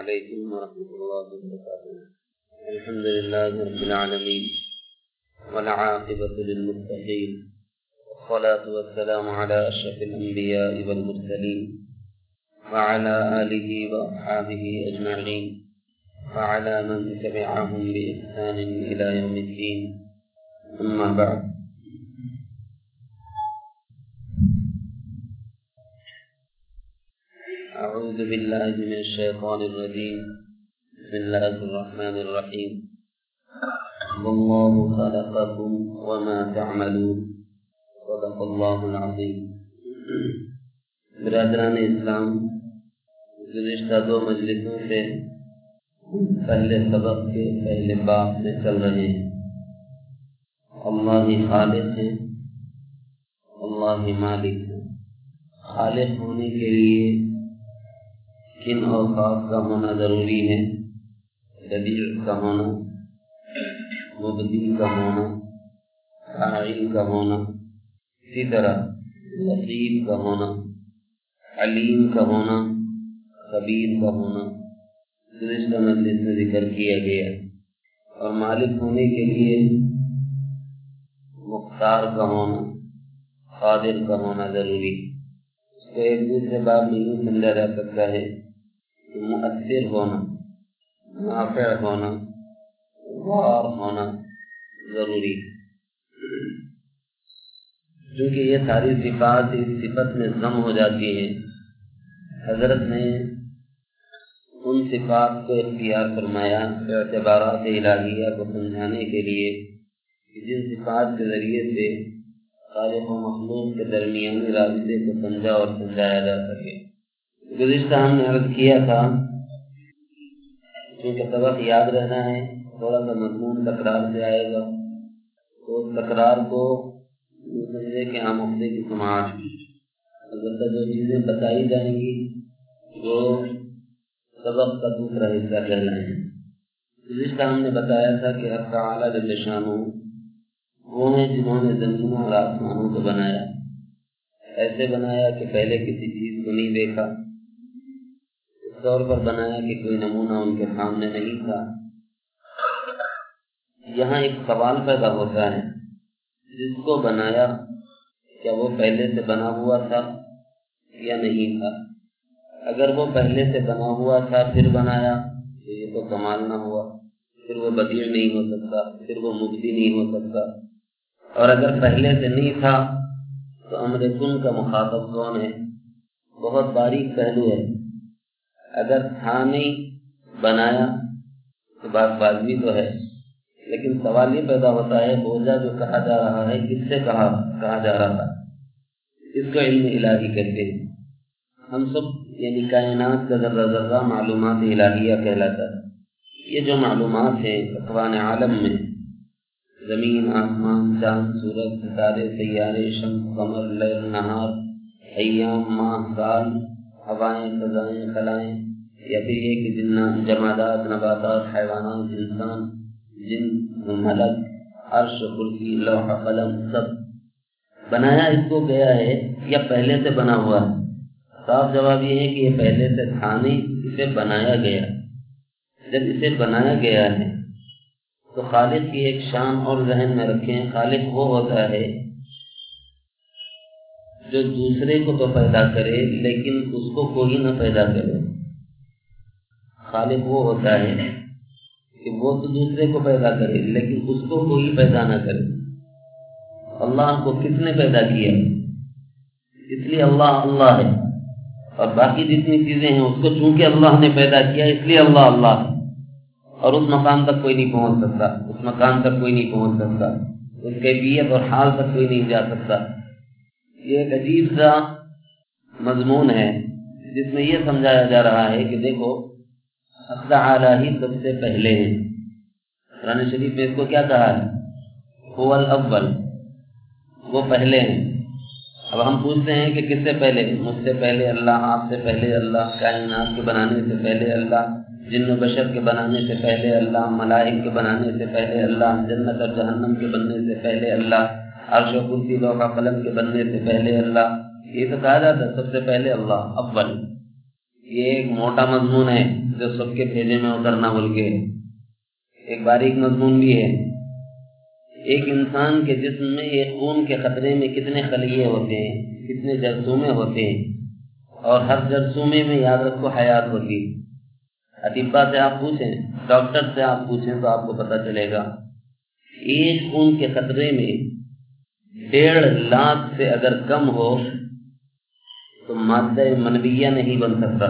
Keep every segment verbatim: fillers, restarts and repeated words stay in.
عليكم ورحمة الله وبركاته. الحمد لله رب العالمين والعاقبة للمتقين والصلاة والسلام على أشرف الأنبياء والمرسلين وعلى آله وأصحابه أجمعين وعلى من تبعهم بإحسان إلى يوم الدين. أما بعد، أعوذ بالله من الشيطان الرجيم. بسم الله الرحمن الرحيم. والله خلقكم وما تعملون. صدق الله العظيم. برادران اسلام، گزشتہ دو مجلسوں سے پہلے سبق کے پہلے باب میں چل رہے ہیں. اللہ ہی خالق ہے، اللہ ہی مالک ہے. خالق ہونے کے لیے کن اوصاف کا ہونا ضروری ہے؟ بدیع کا ہونا، مبدی کا ہونا، فاعل کا ہونا، اسی طرح لطیف کا ہونا، علیم کا ہونا، خبیر کا ہونا گزشتہ مجلس میں ذکر کیا گیا. اور مالک ہونے کے لیے مختار کا ہونا، قادر کا ہونا ضروری. اس کو ایک دوسرے باب میں یوں سمجھا جا سکتا ہے کہ مؤثر ہونا، نافع ہونا، وار ہونا ضروری. کیونکہ یہ ساری صفات اس صفت میں ضم ہو جاتی ہیں. حضرت نے ان صفات کو اختیار فرمایا اعتبارات الہیہ کو سمجھانے کے لیے کہ جن صفات کے ذریعے سے خالق و مخلوق کے درمیانی رابطے کو سمجھا اور سمجھایا جا سکے. گزشتہ ہم نے عرض کیا تھا، کیونکہ سبق یاد رہنا ہے، تھوڑا سا مضمون تکرار سے آئے گا، تو تکرار کو سمجھے کہ ہم اپنے کی سماعت. البتہ جو چیزیں بتائی جائیں گی وہ سبق کا دوسرا حصہ کہلائیں. گزشتہ ہم نے بتایا تھا کہ حق تعالی جل شانہ وہ ہیں جنہوں نے زمین اور آسمانوں کو بنایا. ایسے بنایا کہ پہلے کسی چیز کو نہیں دیکھا، اس طور پر بنایا کہ کوئی نمونہ ان کے سامنے نہیں تھا. یہاں ایک سوال پیدا ہوتا ہے، جس کو بنایا کیا وہ پہلے سے بنا ہوا تھا یا نہیں تھا؟ اگر وہ پہلے سے بنا ہوا تھا پھر بنایا تو یہ تو کمال نہ ہوا، پھر وہ بدیع نہیں ہو سکتا، پھر وہ مبدی نہیں ہو سکتا. اور اگر پہلے سے نہیں تھا تو امر کن کا مخاطب کون ہے؟ بہت باریک پہلو ہے. اگر تھا نہیں بنایا تو بات بازی تو ہے، لیکن سوال یہ پیدا ہوتا ہے بوجھا جو کہا جا رہا ہے کس سے کہا کہا جا رہا تھا؟ اس کو علم الہی کہتے ہیں. ہم سب یعنی کائنات کا ذرہ ذرہ معلومات الہیہ کہلاتا ہے. یہ جو معلومات ہیں اکوان عالم میں، زمین، آسمان، چاند، سورج، ستارے، سیارے، شمس، قمر، لیل، نہار، ایام، ماہ، سال، ہوائیں، فضائیں، خلائیں، یا پھر یہ کہ جنات، جمادات، نباتات، حیوانات، انسان، جن، ملک، عرش، کرسی، لوح قلم، سب بنایا اس کو گیا ہے یا پہلے سے بنا ہوا ہے؟ صاف جواب یہ ہے کہ یہ پہلے سے تھا نہیں، اسے بنایا گیا. جب اسے بنایا گیا ہے تو خالق کی ایک شان اور ذہن میں رکھیں، خالق وہ ہوتا ہے جو دوسرے کو تو پیدا کرے لیکن اس کو کوئی نہ پیدا کرے. خالق وہ ہوتا ہے کہ وہ تو دوسرے کو پیدا کرے لیکن اس کو کوئی پیدا نہ کرے. اللہ کو کس نے پیدا کیا؟ اس لیے اللہ اللہ ہے. اور باقی جتنی چیزیں ہیں اس کو چونکہ اللہ نے پیدا کیا اس لیے اللہ اللہ ہے. اور اس مقام تک کوئی نہیں پہنچ سکتا، اس مقام تک کوئی نہیں پہنچ سکتا، اس کیفیت اور حال تک کوئی نہیں جا سکتا. یہ ایک عجیب سا مضمون ہے جس میں یہ سمجھایا جا رہا ہے کہ دیکھو حق تعالی ہی سب سے پہلے ہیں. قرآن شریف میں اس کو کیا کہا ہے؟ هو الاول، وہ پہلے ہیں. اب ہم پوچھتے ہیں کہ کس سے پہلے؟ مجھ سے پہلے اللہ، آپ سے پہلے اللہ، کائنات کے بنانے سے پہلے اللہ، جن و بشر کے بنانے سے پہلے اللہ، ملائک کے بنانے سے پہلے اللہ، جنت اور جہنم کے بننے سے پہلے اللہ، عرش و کرسی لوح قلم کے بننے سے پہلے اللہ. یہ تو کہا جاتا ہے سب سے پہلے اللہ اول. یہ ایک موٹا مضمون ہے جو سب کے بھیجے میں اترنا بول کے، ایک باریک مضمون بھی ہے۔ ایک انسان کے جسم میں ایک خون کے قطرے میں کتنے خلیے ہوتے ہیں، کتنے جرثومے ہوتے ہیں، اور ہر جرثومے میں یاد رکھو حیات ہوتی ہے۔ اطباء سے آپ پوچھیں، ڈاکٹر سے آپ پوچھیں تو آپ کو پتہ چلے گا ایک خون کے قطرے میں ڈیڑھ لاکھ سے اگر کم ہو تو مادہ منویہ نہیں بن سکتا۔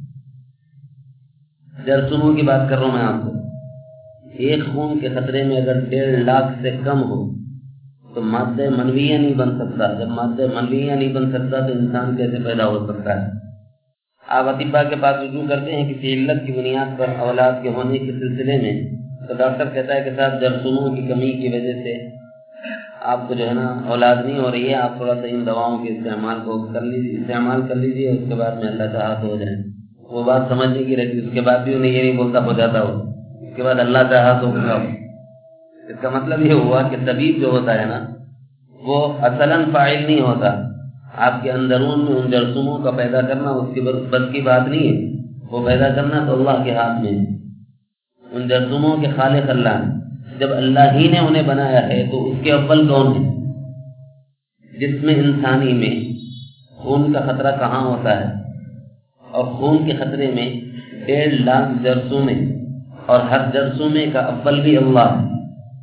جرثوموں کی بات کر رہا ہوں میں آپ کو۔ ایک خون کے قطرے میں اگر ڈیڑھ لاکھ سے کم ہو تو مادہ منویہ نہیں بن سکتا۔ جب مادہ منویہ نہیں بن سکتا تو انسان کیسے پیدا ہو سکتا ہے؟ آپ اطباء کے پاس رجوع کرتے ہیں کسی علت کی بنیاد پر اولاد کے ہونے کے سلسلے میں، تو ڈاکٹر کہتا ہے کہ صاحب جرثوموں کی کمی کی وجہ سے آپ کو جو ہے نا اولاد نہیں ہو رہی ہے، آپ تھوڑا سا ان دواؤں کے استعمال کو کر لیجیے استعمال کر لیجیے اس کے بعد میں اللہ چاہا تو ہو جائے۔ وہ بات سمجھنے کی رہتی، اس کے بعد بھی انہیں یہ نہیں بولتا ہو جاتا ہو، اس کے بعد اللہ چاہا تو ہوگا۔ اس کا مطلب یہ ہوا کہ طبیب جو ہوتا ہے نا وہ اصلاً فاعل نہیں ہوتا، آپ کے اندرون میں ان جرثوموں کا پیدا کرنا اس کی بس کی بات نہیں ہے، وہ پیدا کرنا تو اللہ کے ہاتھ میں ہے۔ ان جرثوموں کے خالق اللہ ہے۔ جب اللہ ہی نے انہیں بنایا ہے تو اس کے اول کون ہے؟ جسم انسانی میں خون کا خطرہ کہاں ہوتا ہے؟ اور خون کے خطرے میں ڈیڑھ لاکھ جرثومے، اور ہر جرثومے کا اول بھی اللہ ہے،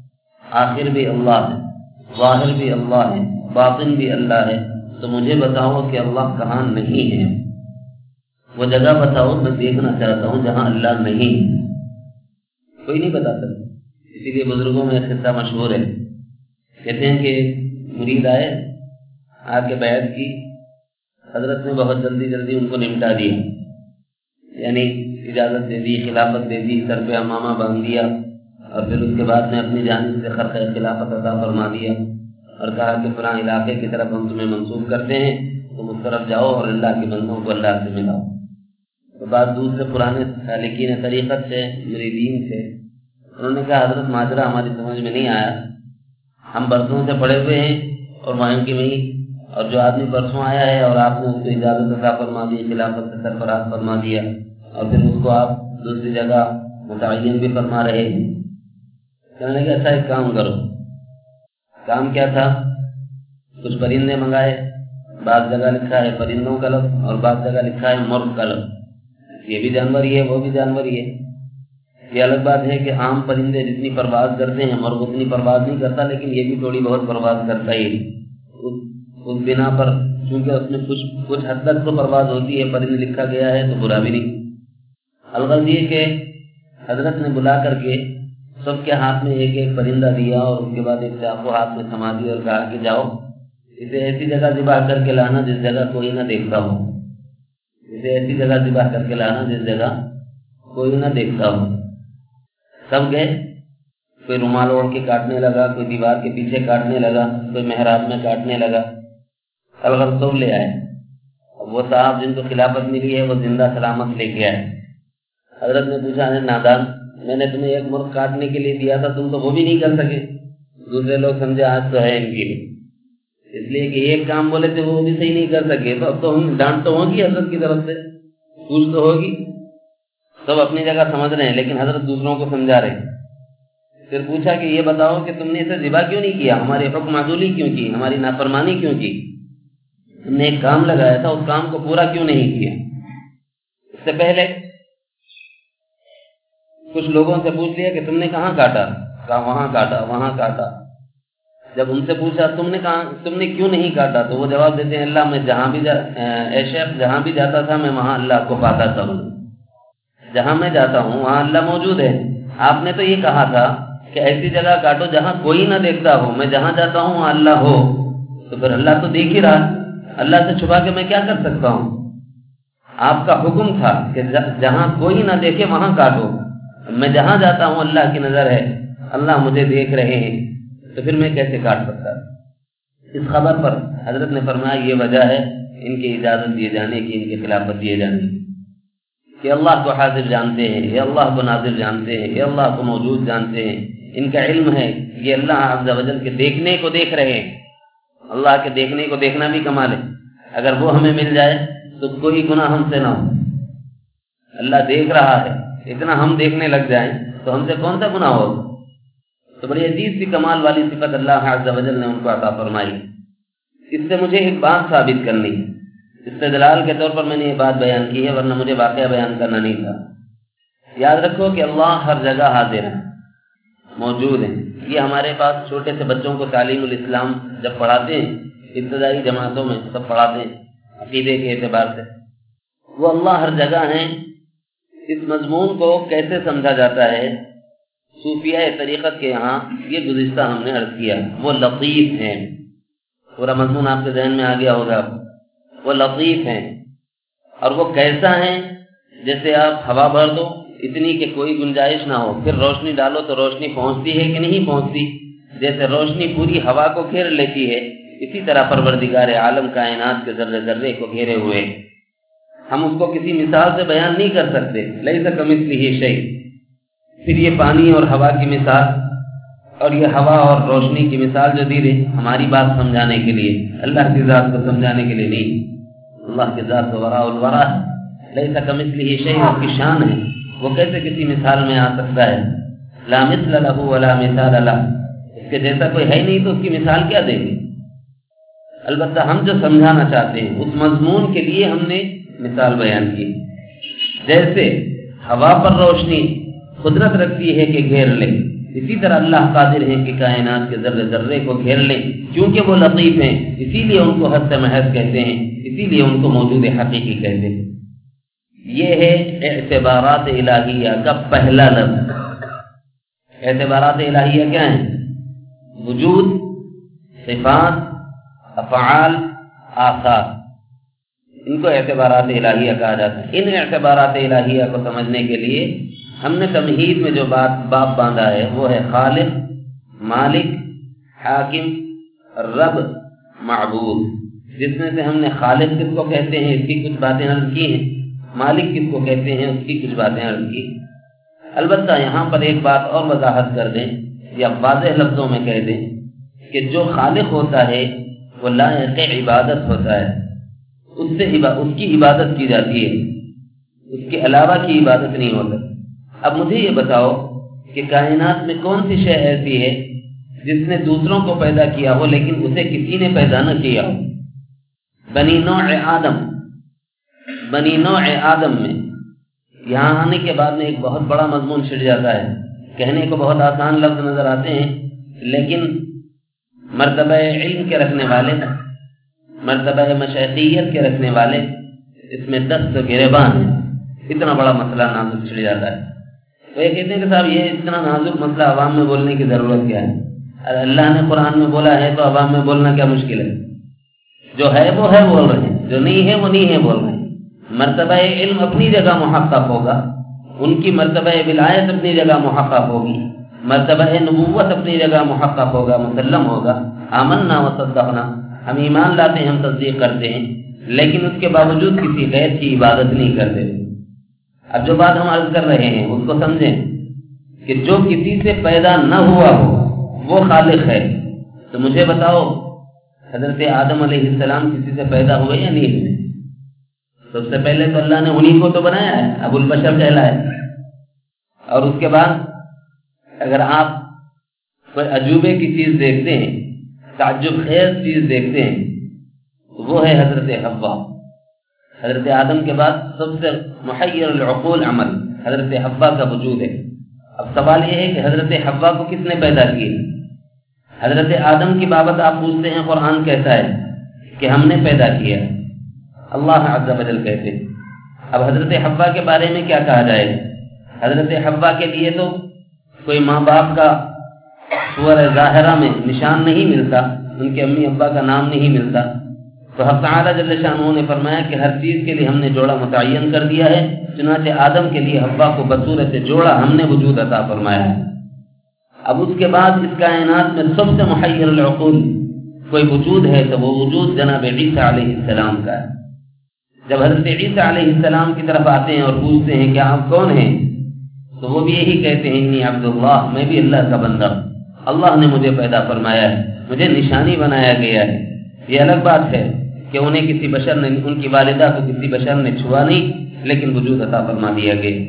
آخر بھی اللہ ہے، ظاہر بھی اللہ ہے، باطن بھی اللہ ہے۔ تو مجھے بتاؤ کہ اللہ کہاں نہیں ہے؟ وہ جگہ بتاؤ، میں دیکھنا چاہتا ہوں جہاں اللہ نہیں ہے۔ کوئی نہیں بتا سکتا۔ اسی لیے بزرگوں میں قصہ مشہور ہے، کہتے ہیں کہ مرید آئے، آ کے بیعت کی، حضرت نے بہت جلدی جلدی ان کو نمٹا دیا، یعنی اجازت دے دی، خلافت دے دی، سر پہ امامہ باندھ دیا، اور پھر اس کے بعد میں اپنی جانب سے خرقہ خلافت عطا فرما دیا اور کہا کہ فلاں علاقے کی طرف ہم تمہیں منسوب کرتے ہیں، تم اس طرف جاؤ اور اللہ کے بندوں کو اللہ سے ملاؤ۔ تو بعد دوسرے پرانے سالکین طریقت سے، مریدین سے، انہوں نے کہا حضرت ماجرا ہماری سمجھ میں نہیں آیا، ہم برسوں سے پڑے ہوئے ہیں اور وہیں کی وہیں، اور جو آدمی برسوں آیا ہے اور آپ نے اس کو اجازت عطا فرما دی، خلافت سے سرفراز فرما دیا، اور پھر اس کو آپ دوسری جگہ متعین بھی فرما رہے ہیں۔ کہنے لگے اچھا ایک کام کرو۔ کام کیا تھا؟ کچھ پرندے منگائے، بعض جگہ لکھا ہے پرندوں کا لفظ اور بعض جگہ لکھا ہے مرغ کا لفظ، یہ بھی جانور ہی ہے وہ بھی جانور ہی ہے۔ یہ الگ بات ہے کہ عام پرندے جتنی پرواز کرتے ہیں مرغ اتنی پرواز نہیں کرتا، لیکن یہ بھی تھوڑی بہت پرواز کرتا ہی اس, اس بنا پر، چونکہ اس میں کچھ کچھ حد تک تو پرواز ہوتی ہے، پرند لکھا گیا ہے تو برا بھی نہیں۔ الغرض یہ کہ حضرت نے بلا کر کے سب کے ہاتھ میں ایک ایک پرندہ دیا اور اس کے بعد ایک چاقو ہاتھ میں تھما دیا اور کہا کہ جاؤ اسے ایسی جگہ ذبح کر کے لانا جس جگہ کوئی نہ دیکھتا ہو، اسے ایسی جگہ ذبح کر کے لانا جس جگہ کوئی نہ دیکھتا ہو۔ سب گئے، کوئی رومال اوڑھ کے کاٹنے لگا، کوئی دیوار کے پیچھے کاٹنے لگا، کوئی محراب میں کاٹنے لگا، الغرض سب لے آئے۔ اب وہ صاحب جن کو خلافت ملی ہے وہ زندہ سلامت لے کے آئے۔ حضرت نے پوچھا ہے نادان، میں نے تمہیں ایک مرغ کاٹنے کے لیے دیا تھا، تم تو وہ بھی نہیں کر سکے۔ دوسرے لوگ سمجھے آج تو ہے ان کی، اس لیے کہ ایک کام بولے تھے وہ بھی صحیح نہیں کر سکے، تو اب تو ہم ڈانٹ تو ہوگی حضرت کی طرف سے، پوچھ تو ہوگی۔ سب اپنی جگہ سمجھ رہے ہیں لیکن حضرت دوسروں کو سمجھا رہے ہیں۔ پھر پوچھا کہ یہ بتاؤ کہ تم نے اسے ذبح کیوں نہیں کیا، ہمارے حکم عدولی کیوں کی، ہماری نافرمانی کیوں کی؟ تم نے ایک کام لگایا تھا، اس کام کو پورا کیوں نہیں کیا؟ اس سے پہلے کچھ لوگوں سے پوچھ لیا کہ تم نے کہاں کاٹا، کہا وہاں کاٹا وہاں کاٹا۔ جب ان سے پوچھا تم نے کہاں تم نے کیوں نہیں کاٹا تو وہ جواب دیتے ہیں اللہ میں جہاں بھی جا اے شیخ جہاں بھی جاتا تھا میں وہاں اللہ کو پاتا تھا، جہاں میں جاتا ہوں وہاں اللہ موجود ہے۔ آپ نے تو یہ کہا تھا کہ ایسی جگہ کاٹو جہاں کوئی نہ دیکھتا ہو، میں جہاں جاتا ہوں وہاں اللہ ہو، تو پھر اللہ تو دیکھ ہی رہا، اللہ سے چھپا کے میں کیا کر سکتا ہوں؟ آپ کا حکم تھا کہ جہاں کوئی نہ دیکھے وہاں کاٹو، میں جہاں جاتا ہوں اللہ کی نظر ہے، اللہ مجھے دیکھ رہے ہیں، تو پھر میں کیسے کاٹ سکتا؟ اس خبر پر حضرت نے فرمایا یہ وجہ ہے ان کی اجازت دیے جانے کی، ان کی خلافت دیے جانے کی، کہ اللہ کو حاضر جانتے ہیں، یہ اللہ کو ناظر جانتے ہیں، یہ اللہ کو موجود جانتے ہیں، ان کا علم ہے یہ اللہ عز و جل کے دیکھنے کو دیکھ رہے ہیں۔ اللہ کے دیکھنے کو دیکھنا بھی کمال ہے، اگر وہ ہمیں مل جائے تو کوئی گناہ ہم سے نہ ہو، اللہ دیکھ رہا ہے، اتنا ہم دیکھنے لگ جائیں تو ہم سے کون سا گناہ ہوگا؟ تو بڑی عجیب سی کمال والی صفت اللہ عز و جل نے ان کو عطا فرمائی۔ اس سے مجھے ایک بات ثابت کرنی ہے، استدلال کے طور پر میں نے یہ بات بیان کی ہے، ورنہ مجھے واقعہ بیان کرنا نہیں تھا۔ یاد رکھو کہ اللہ ہر جگہ حاضر ہے، موجود ہیں۔ یہ ہمارے پاس چھوٹے سے بچوں کو تعلیم الاسلام جب پڑھاتے ہیں، ابتدائی جماعتوں میں سب پڑھاتے ہیں عقیدے کے اعتبار سے، وہ اللہ ہر جگہ ہیں۔ اس مضمون کو کیسے سمجھا جاتا ہے؟ صوفیہ طریقت کے یہاں یہ گزشتہ ہم نے عرض کیا، وہ لطیف ہیں، پورا مضمون آپ کے ذہن میں آ گیا ہوگا۔ وہ لطیف ہیں، اور وہ کیسا ہیں؟ جیسے آپ ہوا بھر دو اتنی کہ کوئی گنجائش نہ ہو، پھر روشنی ڈالو تو روشنی پہنچتی ہے کہ نہیں پہنچتی؟ جیسے روشنی پوری ہوا کو گھیر لیتی ہے، اسی طرح پروردگار عالم کائنات کے ذرے ذرے کو گھیرے ہوئے۔ ہم اس کو کسی مثال سے بیان نہیں کر سکتے، لیس کمثلہ شیء۔ پھر یہ پانی اور ہوا کی مثال، اور یہ ہوا اور روشنی کی مثال جو دی گئی ہماری بات سمجھانے کے لیے، اللہ کی ذات کو سمجھانے کے لیے نہیں۔ اللہ کی ذات تو وراء الورا ہے، لیس کمثلہ شیء، اس کی شان ہے، وہ کیسے کسی مثال میں آ سکتا ہے؟ لا مثل له ولا مثال له، اس کے جیسا کوئی ہے نہیں تو اس کی مثال کیا دیں گے؟ البتہ ہم جو سمجھانا چاہتے ہیں اس مضمون کے لیے ہم نے مثال بیان کی۔ جیسے ہوا پر روشنی قدرت رکھتی ہے کہ گھیر لے، اسی طرح اللہ قادر ہے کہ کائنات کے ذرے ذرے کو گھیر لیں، کیونکہ وہ لطیف ہیں، اسی لیے ان کو حد محض کہتے ہیں، اسی لیے ان کو موجود حقیقی کہتے ہیں۔ یہ ہے اعتبارات الہیہ کا پہلا لفظ۔ اعتبارات الہیہ کیا ہیں؟ وجود، صفات، افعال، آثار، ان کو اعتبارات الہیہ کہا جاتا ہے۔ ان اعتبارات الہیہ کو سمجھنے کے لیے ہم نے تمہید میں جو بات باب باندھا ہے وہ ہے خالق، مالک، حاکم، رب، معبود، جس میں سے ہم نے خالق کس کو کہتے ہیں اس کی کچھ باتیں عرض کی ہیں، مالک کس کو کہتے ہیں اس کی کچھ باتیں عرض کی۔ البتہ یہاں پر ایک بات اور وضاحت کر دیں یا واضح لفظوں میں کہہ دیں کہ جو خالق ہوتا ہے وہ لائق عبادت ہوتا ہے، اس سے اس کی عبادت کی جاتی ہے، اس کے علاوہ کی عبادت نہیں ہوتا۔ اب مجھے یہ بتاؤ کہ کائنات میں کون سی شے ایسی ہے جس نے دوسروں کو پیدا کیا ہو لیکن اسے کسی نے پیدا نہ کیا ہو؟ بنی نوع آدم، بنی نوع آدم میں یہاں آنے کے بعد میں ایک بہت بڑا مضمون چھڑ جاتا ہے۔ کہنے کو بہت آسان لفظ نظر آتے ہیں، لیکن مرتبہ علم کے رکھنے والے، مرتبہ مشائخیت کے رکھنے والے اس میں دست گریباں ہیں، اتنا بڑا مسئلہ نازک چھڑ جاتا ہے۔ تو یہ کہتے ہیں کہ صاحب یہ اتنا نازک مسئلہ عوام میں بولنے کی ضرورت کیا ہے؟ اللہ نے قرآن میں بولا ہے تو عوام میں بولنا کیا مشکل ہے؟ جو ہے وہ ہے بول رہے ہیں، جو نہیں ہے وہ نہیں ہے بول رہے ہیں۔ مرتبہ علم اپنی جگہ محقق ہوگا، ان کی مرتبہ ولایت اپنی جگہ محقق ہوگی، مرتبہ نبوت اپنی جگہ محقق ہوگا، مسلم ہوگا۔ آمنا و صدقنا، ہم ایمان لاتے ہیں، ہم تصدیق کرتے ہیں، لیکن اس کے باوجود کسی غیر کی عبادت نہیں کرتے۔ اب جو بات ہم عرض کر رہے ہیں اس کو سمجھیں کہ جو کسی سے پیدا نہ ہوا ہو وہ خالق ہے۔ تو مجھے بتاؤ حضرت آدم علیہ السلام کسی سے پیدا ہوئے یا نہیں ہوئے؟ سب سے پہلے تو اللہ نے انہی کو تو بنایا ہے، ابو البشر کہلایا ہے۔ اور اس کے بعد اگر آپ کوئی عجوبے کی چیز دیکھتے ہیں، تعجب خیز چیز دیکھتے ہیں، تو وہ ہے حضرت حوا۔ حضرت آدم کے بعد سب سے محیر العقول عمل حضرت حوا کا وجود ہے۔ اب سوال یہ ہے کہ حضرت حوا کو کس نے پیدا کیا؟ حضرت آدم کی بابت آپ پوچھتے ہیں، قرآن کہتا ہے کہ ہم نے پیدا کیا، اللہ عز و جل کہتے ہیں۔ اب حضرت حوا کے بارے میں کیا کہا جائے؟ حضرت حوا کے لیے تو کوئی ماں باپ کا صور ظاہرہ میں نشان نہیں ملتا، ان کے امی ابا کا نام نہیں ملتا، تو حق تعالی جل شانہ نے فرمایا کہ ہر چیز کے لیے ہم نے جوڑا متعین کر دیا ہے، چنانچہ آدم کے لیے حوا کو بصورت جوڑا ہم نے وجود عطا فرمایا ہے۔ اب اس کے بعد اس کائنات میں سب سے محیر العقول کوئی وجود ہے تو وہ وجود جناب عیسیٰ علیہ السلام کا ہے۔ جب حضرت عیسیٰ علیہ السلام کی طرف آتے ہیں اور پوچھتے ہیں کہ آپ کون ہیں، تو وہ بھی یہی کہتے ہیں انی عبداللہ، میں بھی اللہ کا بندہ ہوں، اللہ نے مجھے پیدا فرمایا ہے، مجھے نشانی بنایا گیا ہے۔ یہ الگ بات ہے کہ انہیں کسی بشر نے، ان کی والدہ کو کسی بشر نے چھوا نہیں، لیکن وجود عطا فرما دیا گیا۔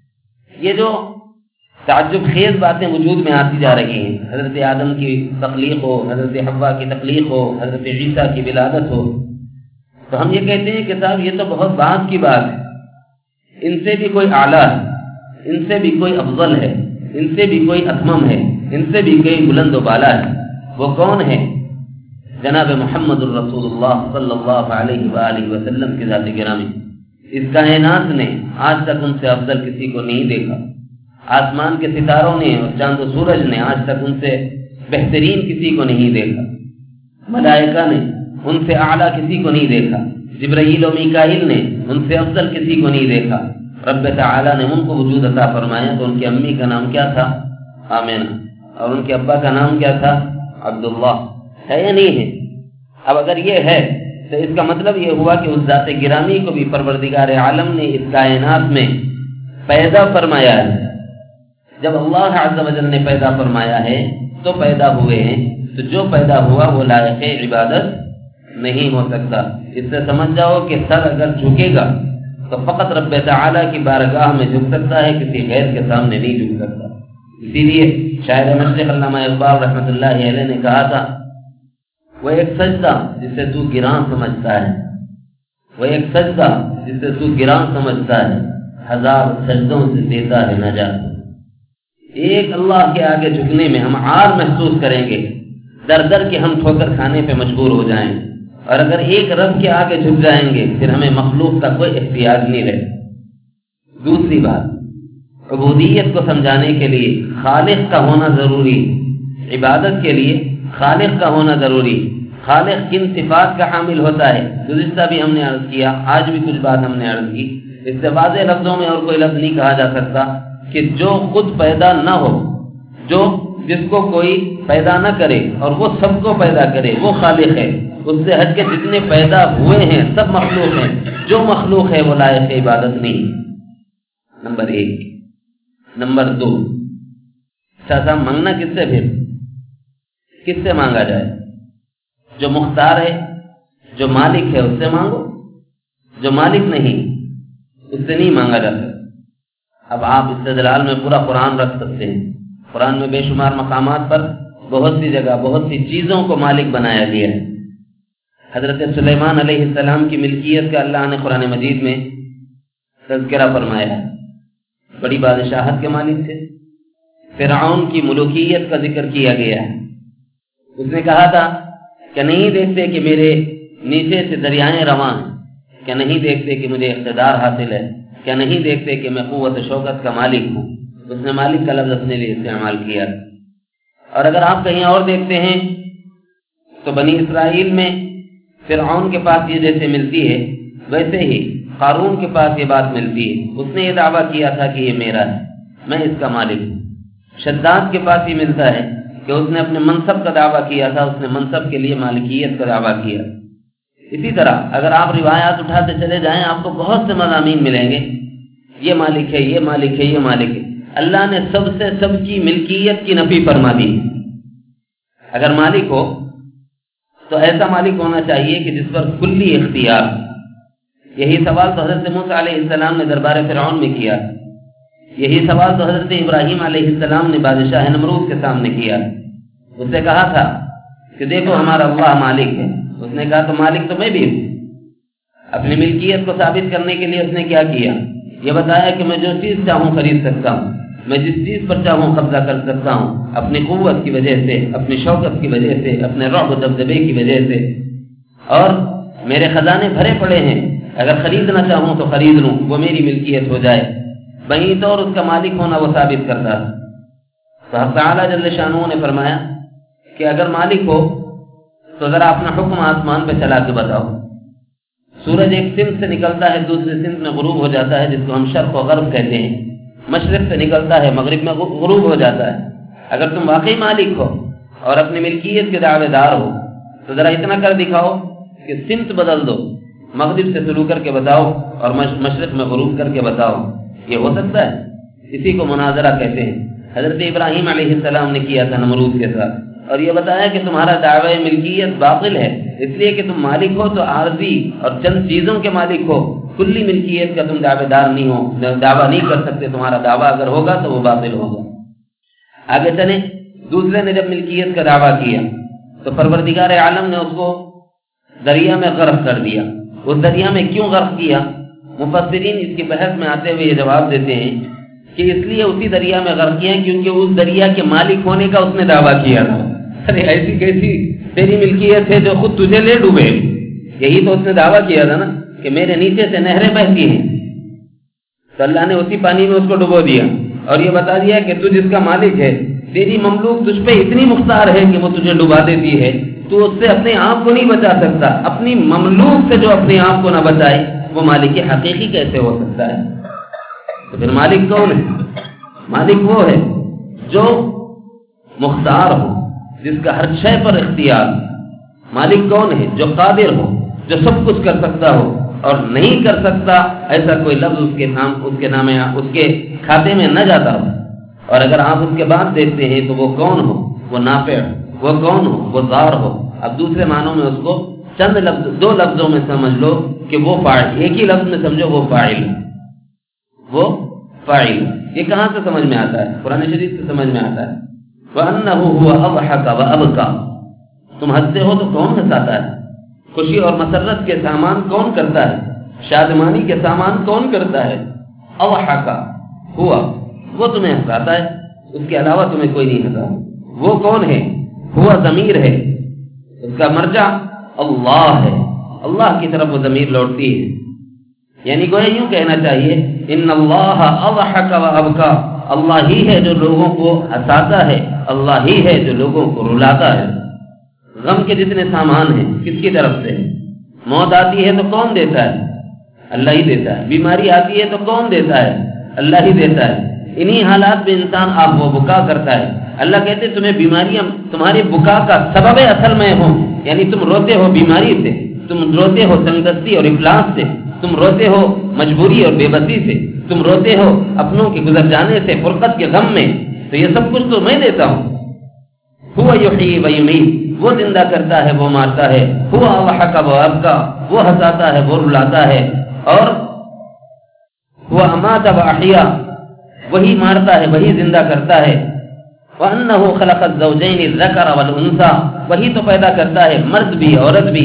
یہ جو تعجب خیز باتیں وجود میں آتی جا رہی ہیں، حضرت آدم کی تخلیق ہو، حضرت حوا کی تخلیق ہو، حضرت عیسیٰ کی ولادت ہو، تو ہم یہ کہتے ہیں کہ صاحب یہ تو بہت بعد کی بات ہے، ان سے بھی کوئی اعلیٰ ہے، ان سے بھی کوئی افضل ہے، ان سے بھی کوئی اتمم ہے، ان سے بھی کوئی بلند و بالا ہے۔ وہ کون ہے؟ جناب محمد الرسول اللہ صلی اللہ علیہ وآلہ وسلم کی ذات گرامی۔ اس کائنات نے آج تک ان سے افضل کسی کو نہیں دیکھا، آسمان کے ستاروں نے اور چاند و سورج نے آج تک ان سے بہترین کسی کو نہیں دیکھا، ملائکہ نے ان سے اعلیٰ کسی کو نہیں دیکھا، جبرائیل و میکائیل نے ان سے افضل کسی کو نہیں دیکھا۔ رب تعالیٰ نے ان کو وجود عطا فرمایا تو ان کی امی کا نام کیا تھا؟ آمینہ، اور ان کے ابا کا نام کیا تھا؟ عبداللہ۔ ہے یا نہیں ہے؟ اب اگر یہ ہے تو اس کا مطلب یہ ہوا کہ اس ذات گرامی کو بھی پروردگار عالم نے اس کائنات میں پیدا فرمایا ہے۔ جب اللہ عز و جل نے پیدا فرمایا ہے تو پیدا ہوئے ہیں، تو جو پیدا ہوا وہ لائق عبادت نہیں ہو سکتا۔ اس سے سمجھ جاؤ کہ سر اگر جھکے گا تو فقط رب تعالیٰ کی بارگاہ میں جھک سکتا ہے، کسی غیر کے سامنے نہیں جھک سکتا۔ اسی لیے شاعر مشرق علامہ اقبال رحمۃ اللہ علیہ نے کہا تھا، وہ ایک سجدہ جسے تو گراں سمجھتا ہے، وہ ایک سجدہ جسے تو گراں سمجھتا ہے، ہزار سجدوں سے دیتا ہے نجات۔ ایک اللہ کے آگے جھکنے میں ہم عار محسوس کریں گے، در در کے ہم ٹھوکر کھانے پہ مجبور ہو جائیں، اور اگر ایک رب کے آگے جھک جائیں گے پھر ہمیں مخلوق کا کوئی احتیاج نہیں رہے۔ دوسری بات، عبودیت کو سمجھانے کے لیے خالق کا ہونا ضروری، عبادت کے لیے خالق کا ہونا ضروری۔ خالق کن صفات کا حامل ہوتا ہے؟ گزشتہ بھی ہم نے عرض کیا، آج بھی کچھ بات ہم نے عرض کی۔ اس سے واضح لفظوں میں اور کوئی لفظ نہیں کہا جا سکتا کہ جو خود پیدا نہ ہو، جو جس کو کوئی پیدا نہ کرے اور وہ سب کو پیدا کرے، وہ خالق ہے۔ اس سے ہٹ کے جتنے پیدا ہوئے ہیں سب مخلوق ہیں، جو مخلوق ہے وہ لائق عبادت نہیں۔ نمبر ایک۔ نمبر دو، سزا مانگنا کس سے؟ پھر کس سے مانگا جائے؟ جو مختار ہے، جو مالک ہے، اس سے مانگو۔ جو مالک نہیں اس سے نہیں مانگا جا سکتا۔ اب آپ استدلال میں پورا قرآن رکھ سکتے ہیں، قرآن میں بے شمار مقامات پر بہت سی جگہ بہت سی چیزوں کو مالک بنایا گیا ہے۔ حضرت سلیمان علیہ السلام کی ملکیت کا اللہ نے قرآن مجید میں تذکرہ فرمایا ہے، بڑی بادشاہت کے مالک تھے۔ فرعون کی ملوکیت کا ذکر کیا گیا ہے، اس نے کہا تھا کہ نہیں دیکھتے کہ میرے نیچے سے دریائیں رواں ہیں، کیا نہیں دیکھتے کہ مجھے اقتدار حاصل ہے، کیا نہیں دیکھتے کہ میں قوت و شوکت کا مالک ہوں۔ اس نے مالک کا لفظ اپنے لیے استعمال کیا۔ اور اگر آپ کہیں اور دیکھتے ہیں تو بنی اسرائیل میں فرعون کے پاس یہ جیسے ملتی ہے ویسے ہی قارون کے پاس یہ بات ملتی ہے، اس نے یہ دعویٰ کیا تھا کہ یہ میرا ہے، میں اس کا مالک ہوں۔ شداد کے پاس یہ ملتا ہے کہ اس نے اپنے منصب کا دعویٰ کیا تھا، اس نے منصب کے لیے مالکیت کا دعویٰ کیا۔ اسی طرح اگر آپ روایات اٹھاتے چلے جائیں آپ کو بہت سے مضامین ملیں گے، یہ مالک ہے، یہ مالک ہے، یہ مالک ہے۔ اللہ نے سب سے سب کی ملکیت کی نفی فرما دی۔ اگر مالک ہو تو ایسا مالک ہونا چاہیے کہ جس پر کلی اختیار۔ یہی سوال تو حضرت موسیٰ علیہ السلام نے دربار فرعون میں کیا، یہی سوال تو حضرت ابراہیم علیہ السلام نے بادشاہ نمرود کے سامنے کیا۔ اس سے کہا تھا کہ دیکھو ہمارا اللہ مالک ہے، اس نے کہا تو مالک تو میں بھی ہوں۔ اپنی ملکیت کو ثابت کرنے کے لیے اس نے کیا کیا؟ یہ بتایا کہ میں جو چیز چاہوں خرید سکتا ہوں، میں جس چیز پر چاہوں قبضہ کر سکتا ہوں، اپنی قوت کی وجہ سے، اپنی شوکت کی وجہ سے، اپنے رعب و دبدبے کی وجہ سے، اور میرے خزانے بھرے پڑے ہیں، اگر خریدنا چاہوں تو خرید لوں، وہ میری ملکیت ہو جائے۔ وہیں طور اس کا مالک ہونا وہ ثابت کرتا ہے۔ تو حق تعالیٰ جل شانہ نے فرمایا کہ اگر مالک ہو تو ذرا اپنا حکم آسمان پہ چلا کے بتاؤ۔ سورج ایک سمت سے نکلتا ہے دوسرے سمت میں غروب ہو جاتا ہے، جس کو ہم شرق و غرب کہتے ہیں۔ مشرق سے نکلتا ہے مغرب میں غروب ہو جاتا ہے۔ اگر تم واقعی مالک ہو اور اپنی ملکیت کے دعوے دار ہو تو ذرا اتنا کر دکھاؤ کہ سمت بدل دو، مغرب سے شروع کر کے بتاؤ اور مشرق میں غروب کر کے بتاؤ۔ یہ ہو سکتا ہے؟ اسی کو مناظرہ کہتے ہیں۔ حضرت ابراہیم علیہ السلام نے کیا تھا نمرود کے ساتھ، اور یہ بتایا کہ تمہارا دعوی ملکیت باطل ہے، اس لیے کہ تم مالک ہو تو عارضی اور چند چیزوں کے مالک ہو، کلی ملکیت کا تم دعوے دار نہیں ہو، دعویٰ نہیں کر سکتے، تمہارا دعویٰ اگر ہوگا تو وہ باطل ہوگا۔ آگے چلیں، دوسرے نے جب ملکیت کا دعویٰ کیا تو پروردگار عالم نے اس کو دریا میں غرق کر دیا۔ اس دریا میں کیوں غرق کیا؟ مفسرین اس کی بحث میں آتے ہوئے یہ جواب دیتے ہیں کہ اس لیے اسی دریا میں غرق کیا کیونکہ اس دریا کے مالک ہونے کا اس نے دعویٰ کیا تھا۔ ارے ایسی کیسی تیری ملکیت ہے جو خود تجھے لے ڈوبے؟ یہی تو اس نے دعویٰ کیا تھا نا کہ میرے نیچے سے نہریں بہتی ہیں، تو اللہ نے اسی پانی میں اس کو ڈبو دیا اور یہ بتا دیا کہ تجھ اس کا مالک ہے، تیری مملوک تجھ پہ اتنی مختار ہے کہ وہ تجھے ڈبا دیتی ہے، تو اس سے اپنے آپ کو نہیں بچا سکتا۔ اپنی مملوک سے جو اپنے آپ کو نہ بچائے وہ مالک حقیقی کیسے ہو سکتا ہے؟ تو پھر مالک کون ہے؟ مالک وہ ہے جو مختار ہو، جس کا ہر شے پر اختیار۔ مالک کون ہے؟ جو قادر ہو، جو سب کچھ کر سکتا ہو اور نہیں کر سکتا ایسا کوئی لفظ اس کے نام اس کے نام اس کے کھاتے میں نہ جاتا ہو۔ اور اگر آپ اس کے بعد دیکھتے ہیں تو وہ کون ہو؟ وہ نافع، وہ کون ہو؟ وہ ضار ہو۔ اب دوسرے معنوں میں اس کو چند لفظ دو لفظوں میں سمجھ لو کہ وہ فاعل، ایک ہی لفظ میں سمجھو وہ فاعل، وہ فاعل۔ یہ کہاں سے سمجھ میں آتا ہے؟ قرآن شریف سے سمجھ میں آتا ہے۔ وَأَنَّهُ هُوَ أَضْحَكَ وَأَبْكَى، تم ہنستے ہو تو کون ہنساتا ہے؟ خوشی اور مسرت کے سامان کون کرتا ہے؟ شادمانی کے سامان کون کرتا ہے؟ اضحک ہوا، وہ تمہیں ہنساتا ہے، اس کے علاوہ تمہیں کوئی نہیں ہنساتا۔ وہ کون ہے؟ ہوا ضمیر ہے، اس کا مرجع اللہ ہے، اللہ کی طرف وہ ضمیر لوٹتی ہے۔ یعنی گویا یوں کہنا چاہیے ان اللہ اضحک وابکا، اللہ ہی ہے جو لوگوں کو ہنساتا ہے، اللہ ہی ہے جو لوگوں کو رلاتا ہے۔ غم کے جتنے سامان ہیں کس کی طرف سے؟ موت آتی ہے تو کون دیتا ہے؟ اللہ ہی دیتا ہے۔ بیماری آتی ہے تو کون دیتا ہے؟ اللہ ہی دیتا ہے۔ انہی حالات میں انسان آپ وہ بکا کرتا ہے۔ اللہ کہتے تمہیں بیماریاں تمہاری بکا کا سبب اصل میں ہوں، یعنی تم روتے ہو بیماری سے، تم روتے ہو تنگدستی اور افلاس سے، تم روتے ہو مجبوری اور بے بسی سے، تم روتے ہو اپنوں کے گزر جانے سے، فرقت کے غم میں، تو یہ سب کچھ تو میں دیتا ہوں۔ ہوا یحیی و یمیت، وہ زندہ کرتا ہے، وہ مارتا ہے۔ ہوا اضحک و ابکا، وہ ہنساتا ہے، وہ رلاتا ہے۔ اور وہ امات و احیا، وہی مارتا ہے، وہی زندہ کرتا ہے۔ وَأَنَّهُ خَلَقَ الزَّوْجَيْنِ الذَّكَرَ وَالْأُنثَى، وہی تو پیدا کرتا ہے مرد بھی عورت بھی۔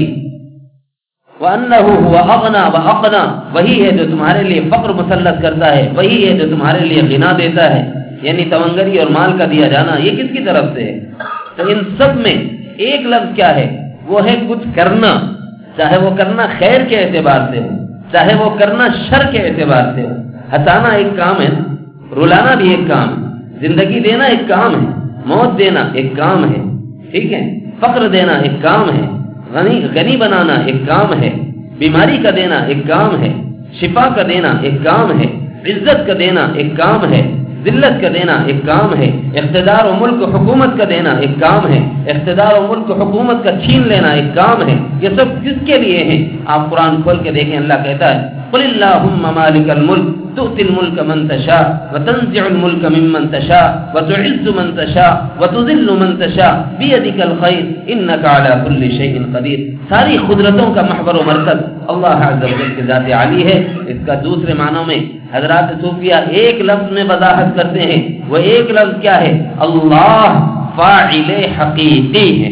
وَأَنَّهُ هُوَ أَغْنَى وَأَقْنَى، وہی ہے جو تمہارے لیے فقر مسلط کرتا ہے، وہی ہے جو تمہارے لیے غنا دیتا ہے، یعنی تونگری اور مال کا دیا جانا۔ یہ کس کی طرف سے ہے؟ تو ان سب میں ایک لفظ کیا ہے؟ وہ ہے کچھ کرنا، چاہے وہ کرنا خیر کے اعتبار سے ہو، چاہے وہ کرنا شر کے اعتبار سے ہو۔ ہنسانا ایک کام ہے، رلانا بھی ایک کام ہے، زندگی دینا ایک کام ہے، موت دینا ایک کام ہے، ٹھیک ہے، فقر دینا ایک کام ہے، غنی غنی بنانا ایک کام ہے، بیماری کا دینا ایک کام ہے، شفا کا دینا ایک کام ہے، عزت کا دینا ایک کام ہے، ذلت کا دینا ایک کام ہے، اقتدار و ملک و حکومت کا دینا ایک کام ہے، اقتدار و ملک و حکومت کا چھین لینا ایک کام ہے۔ یہ سب کس کے لیے ہیں؟ آپ قرآن کھول کے دیکھیں، اللہ کہتا ہے قل اللہم مالک الملک تؤتی الملک من تشاء وتنزع الملک ممن تشاء وتعز من تشاء وتذل من تشاء بیدک الخیر انک علی کل شیء قدیر۔ ساری قدرتوں کا محور و مرکز اللہ عز و جل کی ذات عالی ہے۔ اس کا دوسرے معنوں میں حضرات صوفیہ ایک لفظ میں وضاحت کرتے ہیں، وہ ایک لفظ کیا ہے؟ اللہ فاعل حقیقی ہے۔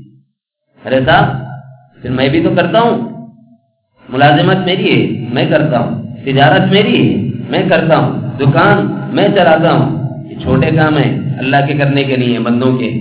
ارے صاحب پھر میں بھی تو کرتا ہوں، ملازمت میری ہے میں کرتا ہوں، تجارت میری ہے میں کرتا ہوں، دکان میں چلاتا ہوں، یہ چھوٹے کام ہیں اللہ کے کرنے کے لیے بندوں کے،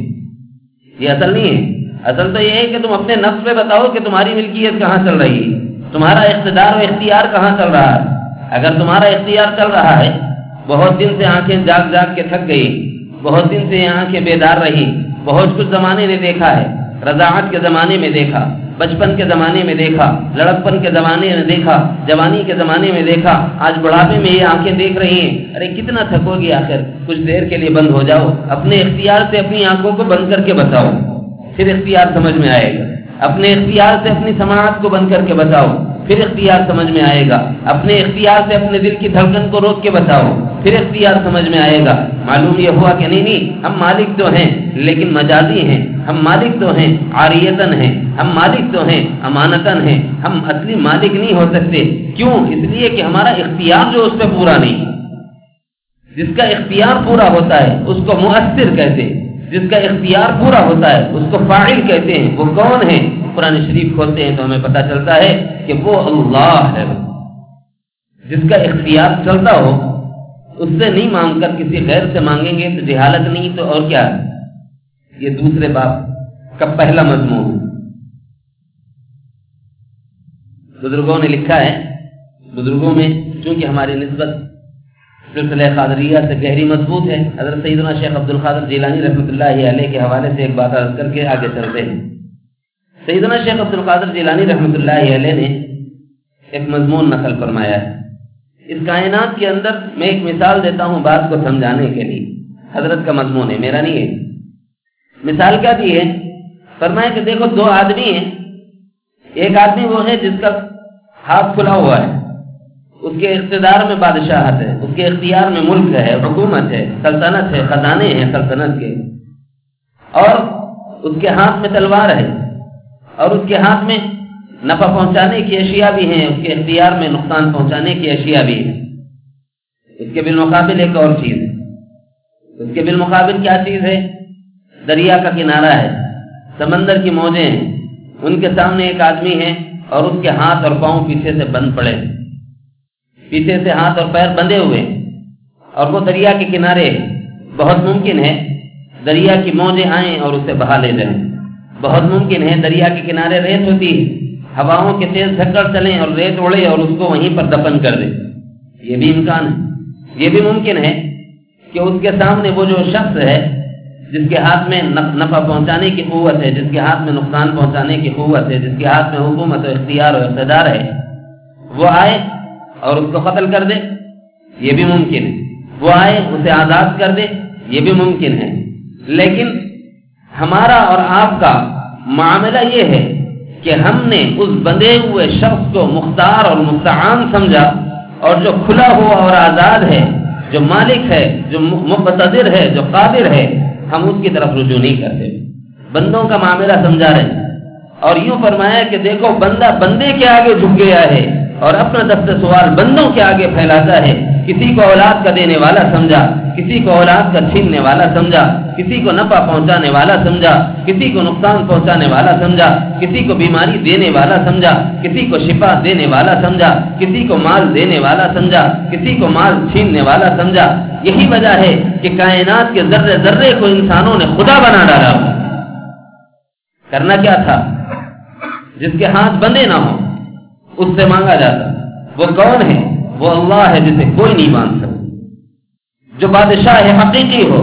یہ اصل نہیں ہے۔ اصل تو یہ ہے کہ تم اپنے نفس پہ بتاؤ کہ تمہاری ملکیت کہاں چل رہی ہے، تمہارا اقتدار و اختیار کہاں چل رہا ہے۔ اگر تمہارا اختیار چل رہا ہے، بہت دن سے آنکھیں جاگ جاگ کے تھک گئی، بہت دن سے آنکھیں بیدار رہی، بہت کچھ زمانے نے دیکھا ہے، رضاعت کے زمانے میں دیکھا، بچپن کے زمانے میں دیکھا، لڑکپن کے زمانے میں دیکھا، جوانی کے زمانے میں دیکھا، آج بڑھاپے میں یہ آنکھیں دیکھ رہی ہیں۔ ارے کتنا تھکو گی آخر، کچھ دیر کے لیے بند ہو جاؤ، اپنے اختیار سے اپنی آنکھوں کو بند کر کے بتاؤ، پھر اختیار سمجھ میں آئے گا۔ اپنے اختیار سے اپنی سماعت کو بند کر کے بتاؤ، پھر اختیار سمجھ میں آئے گا۔ اپنے اختیار سے اپنے دل کی دھڑکن کو روک کے بتاؤ، پھر اختیار سمجھ میں آئے گا۔ معلوم یہ ہوا کہ نہیں نہیں ہم مالک تو ہیں لیکن مجازی ہیں، ہم مالک تو ہیں عاریتن ہیں، ہم مالک تو ہیں امانتن ہیں، ہم اصلی مالک نہیں ہو سکتے. کیوں؟ اس لیے کہ ہمارا اختیار جو اس پہ پورا نہیں. جس کا اختیار پورا ہوتا ہے اس کو مؤثر کہتے ہیں، جس کا اختیار پورا ہوتا ہے اس کو فاعل کہتے ہیں. وہ کون ہے؟ قرآن شریف کھولتے ہیں تو ہمیں پتہ چلتا ہے کہ وہ اللہ ہے. جس کا اختیار چلتا ہو اس سے نہیں مانگ کر کسی غیر سے مانگیں گے تو جہالت نہیں تو اور کیا. یہ دوسرے باب کا پہلا مضمون. بزرگوں نے لکھا ہے، بزرگوں میں چونکہ ہماری نسبت سلسلہ قادریہ سے گہری مضبوط ہے، حضرت سیدنا شیخ عبد القادر جیلانی رحمۃ اللہ علیہ کے حوالے سے ایک بات عرض کر کے آگے چلتے ہیں. سیدنا شیخ عبد القادر جیلانی رحمۃ اللہ علیہ نے ایک مضمون نقل فرمایا ہے. اس کائنات کے اندر میں ایک مثال دیتا ہوں بات کو سمجھانے کے لیے. حضرت کا مضمون ہے، میرا نہیں ہے. مثال کیا دی ہے؟ فرمایا کہ دیکھو دو آدمی ہیں. ایک آدمی وہ ہے جس کا ہاتھ کھلا ہوا ہے، اس کے اقتدار میں بادشاہت ہے، اس کے اختیار میں ملک ہے، حکومت ہے، سلطنت ہے، خزانے ہیں سلطنت کے، اور اس کے ہاتھ میں تلوار ہے اور اس کے ہاتھ میں نفع پہنچانے کی اشیاء بھی ہیں، اس کے اختیار میں نقصان پہنچانے کی اشیاء بھی ہیں. اس کے بالمقابل ایک اور چیز ہے. اس کے بالمقابل کیا چیز ہے؟ دریا کا کنارہ ہے، سمندر کی موجیں ہیں. ان کے سامنے ایک آدمی ہے اور اس کے ہاتھ اور پاؤں پیچھے سے بند پڑے، پیچھے سے ہاتھ اور پیر بندھے ہوئے، اور وہ دریا کے کنارے. بہت ممکن ہے دریا کی موجیں آئیں اور اسے بہا لے جائیں. بہت ممکن ہے دریا کے کنارے ریت ہوتی ہے، ہواؤں کے تیز جھکڑ چلیں اور ریت اڑے اور اس کو وہیں پر دفن کر دے. یہ بھی امکان ہے. یہ بھی ممکن ہے کہ اس کے سامنے وہ جو شخص ہے جس کے ہاتھ میں نفع پہنچانے کی قوت ہے، جس کے ہاتھ میں نقصان پہنچانے کی قوت ہے، جس کے ہاتھ میں حکومت و اختیار و اقتدار ہے، وہ آئے اور اس کو قتل کر دے. یہ بھی ممکن ہے. وہ آئے اسے آزاد کر دے. یہ بھی ممکن ہے. لیکن ہمارا اور آپ کا معاملہ یہ ہے کہ ہم نے اس بندھے ہوئے شخص کو مختار اور مستعان سمجھا، اور جو کھلا ہوا اور آزاد ہے، جو مالک ہے، جو مقتدر ہے، جو قادر ہے، ہم اس کی طرف رجوع نہیں کرتے. بندوں کا معاملہ سمجھا رہے ہیں. اور یوں فرمایا کہ دیکھو بندہ بندے کے آگے جھک گیا ہے اور اپنا دست سوال بندوں کے آگے پھیلاتا ہے. کسی کو اولاد کا دینے والا سمجھا، کسی کو اولاد کا چھیننے والا سمجھا، کسی کو نفع پہنچانے والا سمجھا، کسی کو نقصان پہنچانے والا سمجھا، کسی کو بیماری دینے والا سمجھا، کسی کو شفا دینے والا سمجھا، کسی کو مال دینے والا سمجھا، کسی کو مال چھیننے والا سمجھا. یہی وجہ ہے کہ کائنات کے ذرے ذرے کو انسانوں نے خدا بنا ڈالا. کرنا کیا تھا؟ جس کے ہاتھ بندے نہ ہوں اس سے مانگا جاتا. وہ کون ہے؟ وہ اللہ ہے جسے کوئی نہیں مانگ سکتا، جو بادشاہ حقیقی ہو،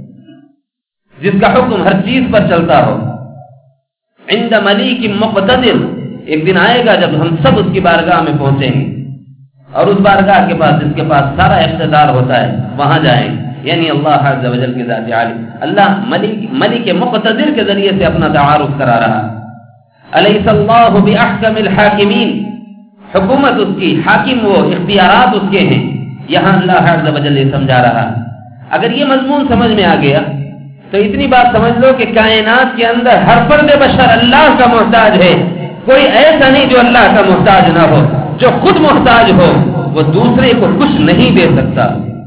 جس کا حکم ہر چیز پر چلتا ہو. عند ملیک مقتدر. ایک دن آئے گا جب ہم سب اس کی بارگاہ میں پہنچیں گے، اور اس بارگاہ کے پاس جس کے پاس سارا اقتدار ہوتا ہے وہاں جائیں، یعنی اللہ عز و جل کی ذات عالی. اللہ ملک ملک مقتدر کے ذریعے سے اپنا تعارف کرا رہا. الیس اللہ باحکم الحاکمین. حکومت اس کی، حاکم وہ، اختیارات اس کے ہیں. یہاں اللہ عز و جل یہ سمجھا رہا. اگر یہ مضمون سمجھ میں آ گیا تو اتنی بات سمجھ لو کہ کائنات کے اندر ہر فرد بشر اللہ کا محتاج ہے. کوئی ایسا نہیں جو اللہ کا محتاج نہ ہو. جو خود محتاج ہو وہ دوسرے کو کچھ نہیں دے سکتا.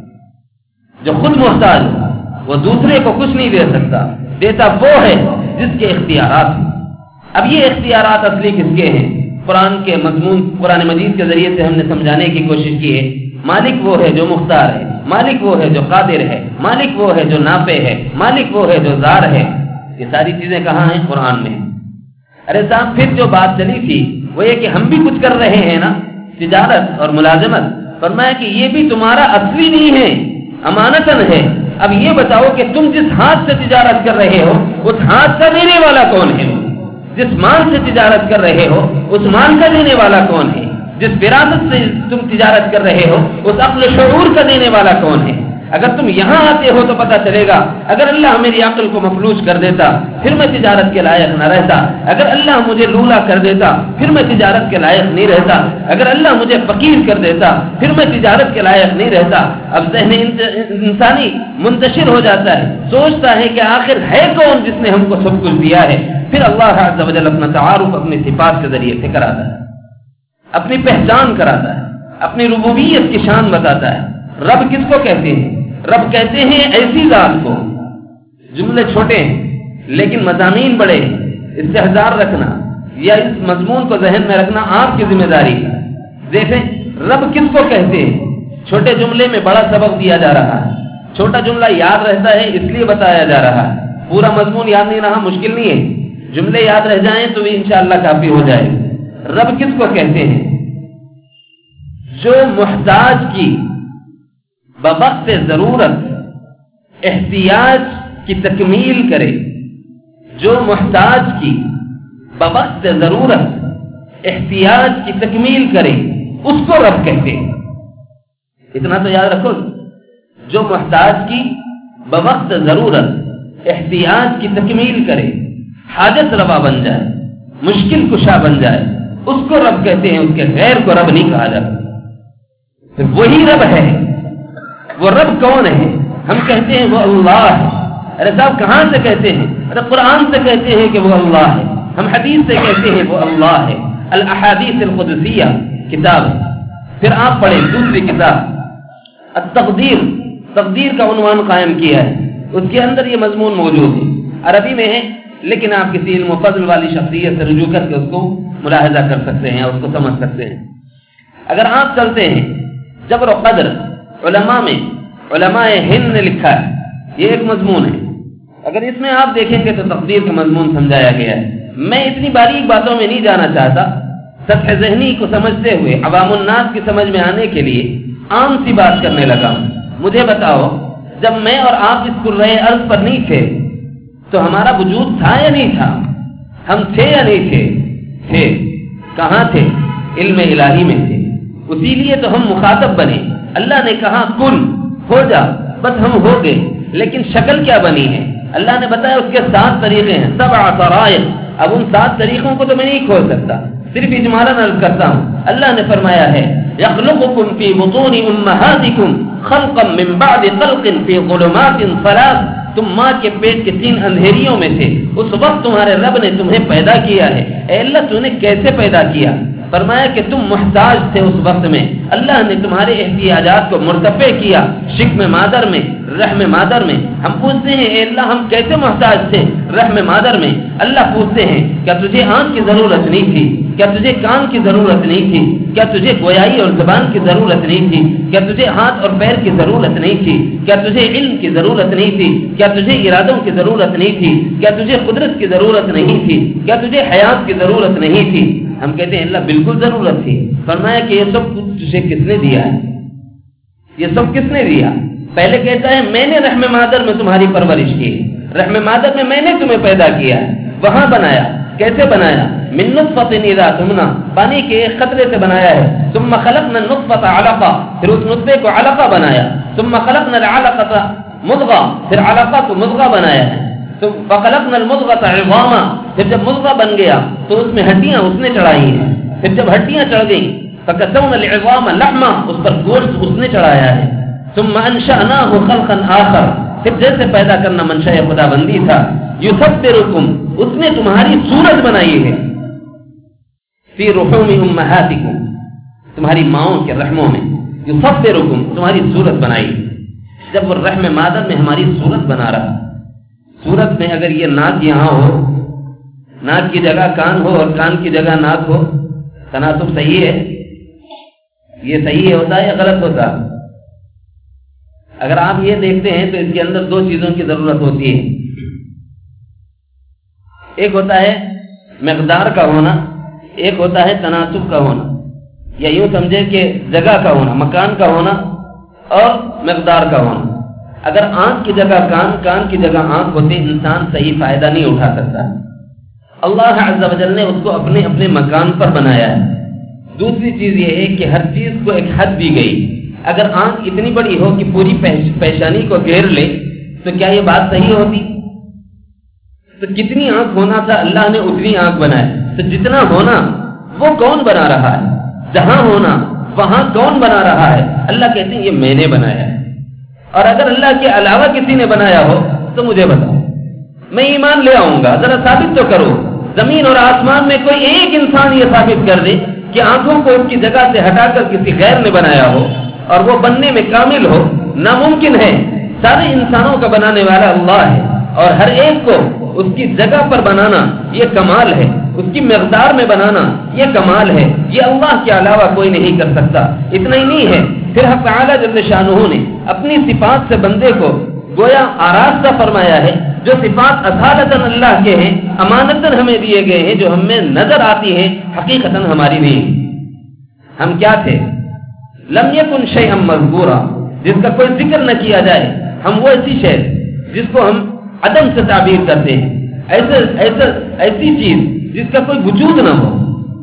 جو خود محتاج ہو وہ دوسرے کو کچھ نہیں دے سکتا. دیتا وہ ہے جس کے اختیارات ہیں. اب یہ اختیارات اصلی کس کے ہیں؟ قرآن کے مضمون، قرآن مجید کے ذریعے سے ہم نے سمجھانے کی کوشش کی ہے. مالک وہ ہے جو مختار ہے، مالک وہ ہے جو قادر ہے، مالک وہ ہے جو نافع ہے، مالک وہ ہے جو زار ہے. یہ ساری چیزیں کہاں ہیں؟ قرآن میں. ارے صاحب پھر جو بات چلی تھی وہ یہ کہ ہم بھی کچھ کر رہے ہیں نا، تجارت اور ملازمت. فرمایا کہ یہ بھی تمہارا اصلی نہیں ہے، امانتن ہے. اب یہ بتاؤ کہ تم جس ہاتھ سے تجارت کر رہے ہو اس ہاتھ کا دینے والا کون ہے؟ جس مال سے تجارت کر رہے ہو اس مال کا دینے والا کون ہے؟ جس وراثت سے تم تجارت کر رہے ہو اس عقل شعور کا دینے والا کون ہے؟ اگر تم یہاں آتے ہو تو پتہ چلے گا اگر اللہ میری عقل کو مفلوج کر دیتا پھر میں تجارت کے لائق نہ رہتا، اگر اللہ مجھے لولا کر دیتا پھر میں تجارت کے لائق نہیں رہتا، اگر اللہ مجھے فقیر کر دیتا پھر میں تجارت کے لائق نہیں رہتا۔ اب ذہن انسانی منتشر ہو جاتا ہے، سوچتا ہے کہ آخر ہے کون جس نے ہم کو سب کچھ دیا ہے؟ پھر اللہ عز و جل اپنا تعارف اپنی صفات کے ذریعے سے کراتا ہے، اپنی پہچان کراتا ہے، اپنی ربوبیت کی شان بتاتا ہے۔ رب کس کو کہتے ہیں؟ رب کہتے ہیں ایسی ذات کو، جملے چھوٹے ہیں لیکن مضامین بڑے ہیں، استحضار رکھنا یا اس مضمون کو ذہن میں رکھنا آپ کی ذمہ داری ہے۔ دیکھیں رب کس کو کہتے ہیں، چھوٹے جملے میں بڑا سبق دیا جا رہا ہے، چھوٹا جملہ یاد رہتا ہے اس لیے بتایا جا رہا ہے، پورا مضمون یاد نہیں رہا مشکل نہیں ہے، جملے یاد رہ جائیں تو بھی انشاءاللہ کافی ہو جائے۔ رب کس کو کہتے ہیں؟ جو محتاج کی بوقت ضرورت احتیاج کی تکمیل کرے، جو محتاج کی بوقت ضرورت احتیاج کی تکمیل کرے اس کو رب کہتے ہیں۔ اتنا تو یاد رکھو، جو محتاج کی بوقت ضرورت احتیاج کی تکمیل کرے، حاجت روا بن جائے، مشکل کشا بن جائے، اس کو رب کہتے ہیں، اس کے غیر کو رب نہیں کہا جاتا۔ پھر وہی رب ہے، وہ رب کون ہے؟ ہم کہتے ہیں وہ اللہ ہے۔ ارے صاحب کہاں سے کہتے ہیں؟ ارے قرآن سے کہتے ہیں کہ وہ اللہ ہے، ہم حدیث سے کہتے ہیں وہ اللہ ہے۔ الاحادیث القدسیہ کتاب ہے، پھر آپ پڑھیں دوسری کتاب التقدیر، تقدیر کا عنوان قائم کیا ہے، اس کے اندر یہ مضمون موجود ہے، عربی میں ہے لیکن آپ کسی علم و فضل والی شخصیت سے رجوع کر کے اس کو ملاحظہ کر سکتے ہیں، اس کو سمجھ سکتے ہیں۔ اگر آپ چلتے ہیں جبر و قدر، علماء میں علماء ہند نے لکھا ہے، یہ ایک مضمون ہے، اگر اس میں آپ دیکھیں گے تو تقدیر کا مضمون سمجھایا گیا ہے۔ میں اتنی باریک باتوں میں نہیں جانا چاہتا، سطح ذہنی کو سمجھتے ہوئے عوام الناس کی سمجھ میں آنے کے لیے عام سی بات کرنے لگا۔ مجھے بتاؤ جب میں اور آپ اس کرۂ ارض پر نہیں تھے تو ہمارا وجود تھا یا نہیں تھا؟ ہم تھے یا نہیں تھے؟ تھے۔ کہاں تھے؟ علم الہی میں تھے، اسی لیے تو ہم مخاطب بنے۔ اللہ نے کہا کن، ہو جا، بس ہم ہو گئے، لیکن شکل کیا بنی ہے؟ اللہ نے بتایا اس کے سات طریقے ہیں، سبع طرائق۔ اب ان سات طریقوں کو تو میں نہیں کھول سکتا، صرف اجمالاً عرض کرتا ہوں۔ اللہ نے فرمایا ہے یخلقکم فی بطون امہاتکم خلقا من بعد خلق فی ظلمات ثلاث، تم ماں کے پیٹ کے تین اندھیریوں میں تھے، اس وقت تمہارے رب نے تمہیں پیدا کیا ہے۔ اے اللہ تو نے کیسے پیدا کیا؟ فرمایا کہ تم محتاج تھے اس وقت میں، اللہ نے تمہارے احتیاجات کو مرتفع کیا شکم مادر میں، رحم مادر میں۔ ہم پوچھتے ہیں اے اللہ ہم کیسے محتاج تھے رحم مادر میں؟ اللہ پوچھتے ہیں کیا تجھے آنکھ کی ضرورت نہیں تھی؟ کیا تجھے کان کی ضرورت نہیں تھی؟ کیا تجھے گویائی اور زبان کی ضرورت نہیں تھی؟ کیا تجھے ہاتھ اور پیر کی ضرورت نہیں تھی؟ کیا تجھے علم کی ضرورت نہیں تھی؟ کیا تجھے ارادوں کی ضرورت نہیں تھی؟ کیا تجھے قدرت کی ضرورت نہیں تھی؟ کیا تجھے حیات کی ضرورت نہیں تھی؟ ہم کہتے ہیں اللہ بالکل ضرورت تھی۔ فرمایا کہ یہ سب کچھ تجھے کس نے دیا ہے؟ یہ سب کس نے دیا؟ پہلے کہتا ہے میں نے رحم مادر میں تمہاری پرورش کی، رحم مادر میں میں نے تمہیں پیدا کیا ہے، وہاں بنایا۔ کیسے بنایا؟ من نطفۃ اذا تمنى، پانی کے ایک قطرے سے بنایا ہے۔ ثم خلقنا النطفۃ علقہ، پھر اس نطفے کو علقہ بنایا۔ ثم خلقنا العلقۃ مضغہ، پھر علقہ کو مضغہ بنایا ہے۔ فخلقنا المضغۃ عظاما، پھر جب مضغہ بن گیا تو اس میں ہڈیاں اس نے چڑھائی ہیں، پھر جب ہڈیاں چڑھ گئیں فکسونا العظام لحما، اس پر گوشت اس نے چڑھایا ہے۔ ثم انشأناه خلقا آخر، پھر جیسے پیدا کرنا منشاء خدا بندی تھا۔ یصورکم، اس نے تمہاری صورت بنائی ہے۔ فی رحوم امہاتکم، تمہاری ماؤں کے رحموں میں۔ یصورکم، تمہاری صورت بنائی۔ جب وہ رحم مادر میں ہماری صورت بنا رہا، صورت میں اگر یہ ناک یہاں ہو، ناک کی جگہ کان ہو اور کان کی جگہ ناک ہو، تناسب صحیح ہے؟ یہ صحیح ہوتا ہے یا غلط ہوتا؟ اگر آپ یہ دیکھتے ہیں تو اس کے اندر دو چیزوں کی ضرورت ہوتی ہے، ایک ہوتا ہے مقدار کا ہونا، ایک ہوتا ہے تناسب کا ہونا، یا یوں سمجھے کہ جگہ کا ہونا، مکان کا ہونا اور مقدار کا ہونا۔ اگر آنکھ کی جگہ کان، کان کی جگہ آنکھ ہوتے انسان صحیح فائدہ نہیں اٹھا سکتا۔ اللہ عز و جل نے اس کو اپنے اپنے مکان پر بنایا ہے۔ دوسری چیز یہ ہے کہ ہر چیز کو ایک حد دی گئی، اگر آنکھ اتنی بڑی ہو کہ پوری پیشانی کو گھیر لے تو کیا یہ بات صحیح ہوتی؟ تو کتنی آنکھ ہونا تھا، اللہ نے اتنی آنکھ بنائے. تو جتنا ہونا وہ کون بنا رہا ہے؟ جہاں ہونا وہاں کون بنا رہا ہے؟ اللہ کہتے ہیں یہ میں نے بنایا ہے. اور اگر اللہ کے علاوہ کسی نے بنایا ہو تو مجھے بتاؤ، میں ایمان لے آؤں گا. ذرا ثابت تو کرو. زمین اور آسمان میں کوئی ایک انسان یہ ثابت کر دے کہ آنکھوں کو اس کی جگہ سے ہٹا کر کسی غیر نے بنایا ہو اور وہ بننے میں کامل ہو. ناممکن ہے. سارے انسانوں کا بنانے والا اللہ ہے اور ہر ایک کو اس کی جگہ پر بنانا یہ کمال ہے، اس کی مقدار میں بنانا یہ کمال ہے. یہ اللہ کے علاوہ کوئی نہیں کر سکتا. اتنا ہی نہیں ہے، پھر حق تعالی جل شانہ نے اپنی صفات سے بندے کو گویا آراستہ فرمایا ہے. جو صفات اصالتاً اللہ کے ہیں، امانتاً ہمیں دیے گئے ہیں، جو ہمیں نظر آتی ہیں، حقیقتاً ہماری نہیں. ہم کیا تھے؟ لم یکن شیئا مذکورا، جس کا کوئی ذکر نہ کیا جائے. ہم وہ ایسی شے جس کو ہم عدم سے تعبیر کرتے ہیں، ایسے ایسے ایسی چیز جس کا کوئی وجود نہ ہو.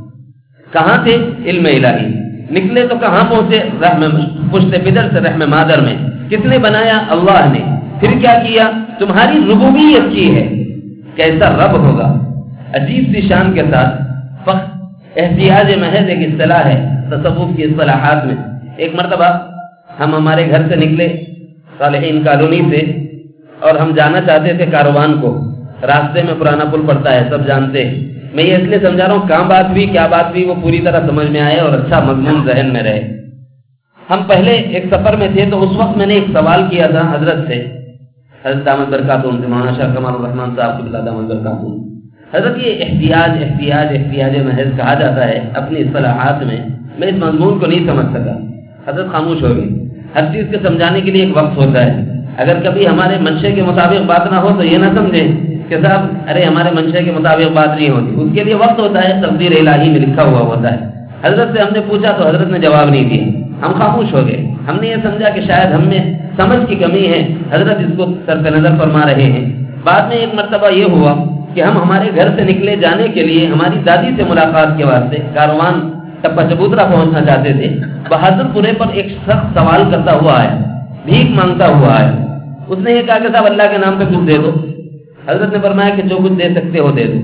کہاں تھے؟ علم الہی. نکلے تو کہاں پہنچے؟ رحم پشت پدر سے رحم مادر میں. کس نے بنایا؟ اللہ نے. پھر کیا کیا؟ تمہاری ربوبیت کی ہے. کیسا رب ہوگا؟ عجیب سی شان کے ساتھ احتیاج محض ایک اصطلاح ہے تصوف کی اصطلاحات میں. ایک مرتبہ ہم ہمارے گھر سے نکلے صالحین کالونی سے اور ہم جانا چاہتے تھے کاروان کو. راستے میں پرانا پل پڑتا ہے، سب جانتے ہیں. میں یہ اس لیے سمجھا رہا ہوں، کہاں بات ہوئی کیا بات ہوئی وہ پوری طرح سمجھ میں آئے اور اچھا مضمون ذہن میں رہے. ہم پہلے ایک سفر میں تھے تو اس وقت میں نے ایک سوال کیا تھا حضرت سے، حضرت دامت برکاتہم سے، مولانا شاہ کمال الرحمان صاحب کو دامت برکاتہم. حضرت یہ احتیاج احتیاج احتیاج محض کہا جاتا ہے اپنی اصطلاحات میں. میں اس مضمون کو نہیں سمجھ سکا. حضرت خاموش ہو گئی. ہر چیز کے سمجھانے کے لیے ایک وقت ہوتا ہے. اگر کبھی ہمارے منشے کے مطابق بات نہ ہو تو یہ نہ سمجھیں کہ صاحب ارے ہمارے منشے کے مطابق بات نہیں ہوتی. اس کے لیے وقت ہوتا ہے، تقدیر الہی میں لکھا ہوا ہوتا ہے. حضرت سے ہم نے پوچھا تو حضرت نے جواب نہیں دیا. ہم خاموش ہو گئے. ہم نے یہ سمجھا کہ شاید ہم میں سمجھ کی کمی ہے، حضرت اس کو صرف نظر فرما رہے ہیں. بعد میں ایک مرتبہ یہ ہوا کہ ہم ہمارے گھر سے نکلے جانے کے لیے ہماری دادی سے ملاقات کے واسطے کاروان ٹپا چبوترا پہنچنا چاہتے تھے. بہادر پورے پر ایک شخص سوال کرتا ہوا ہے، بھیک مانگتا ہوا ہے. اس نے یہ کہا کہ صاحب اللہ کے نام پہ کچھ دے دو. حضرت نے فرمایا کہ جو کچھ دے سکتے ہو دے دو.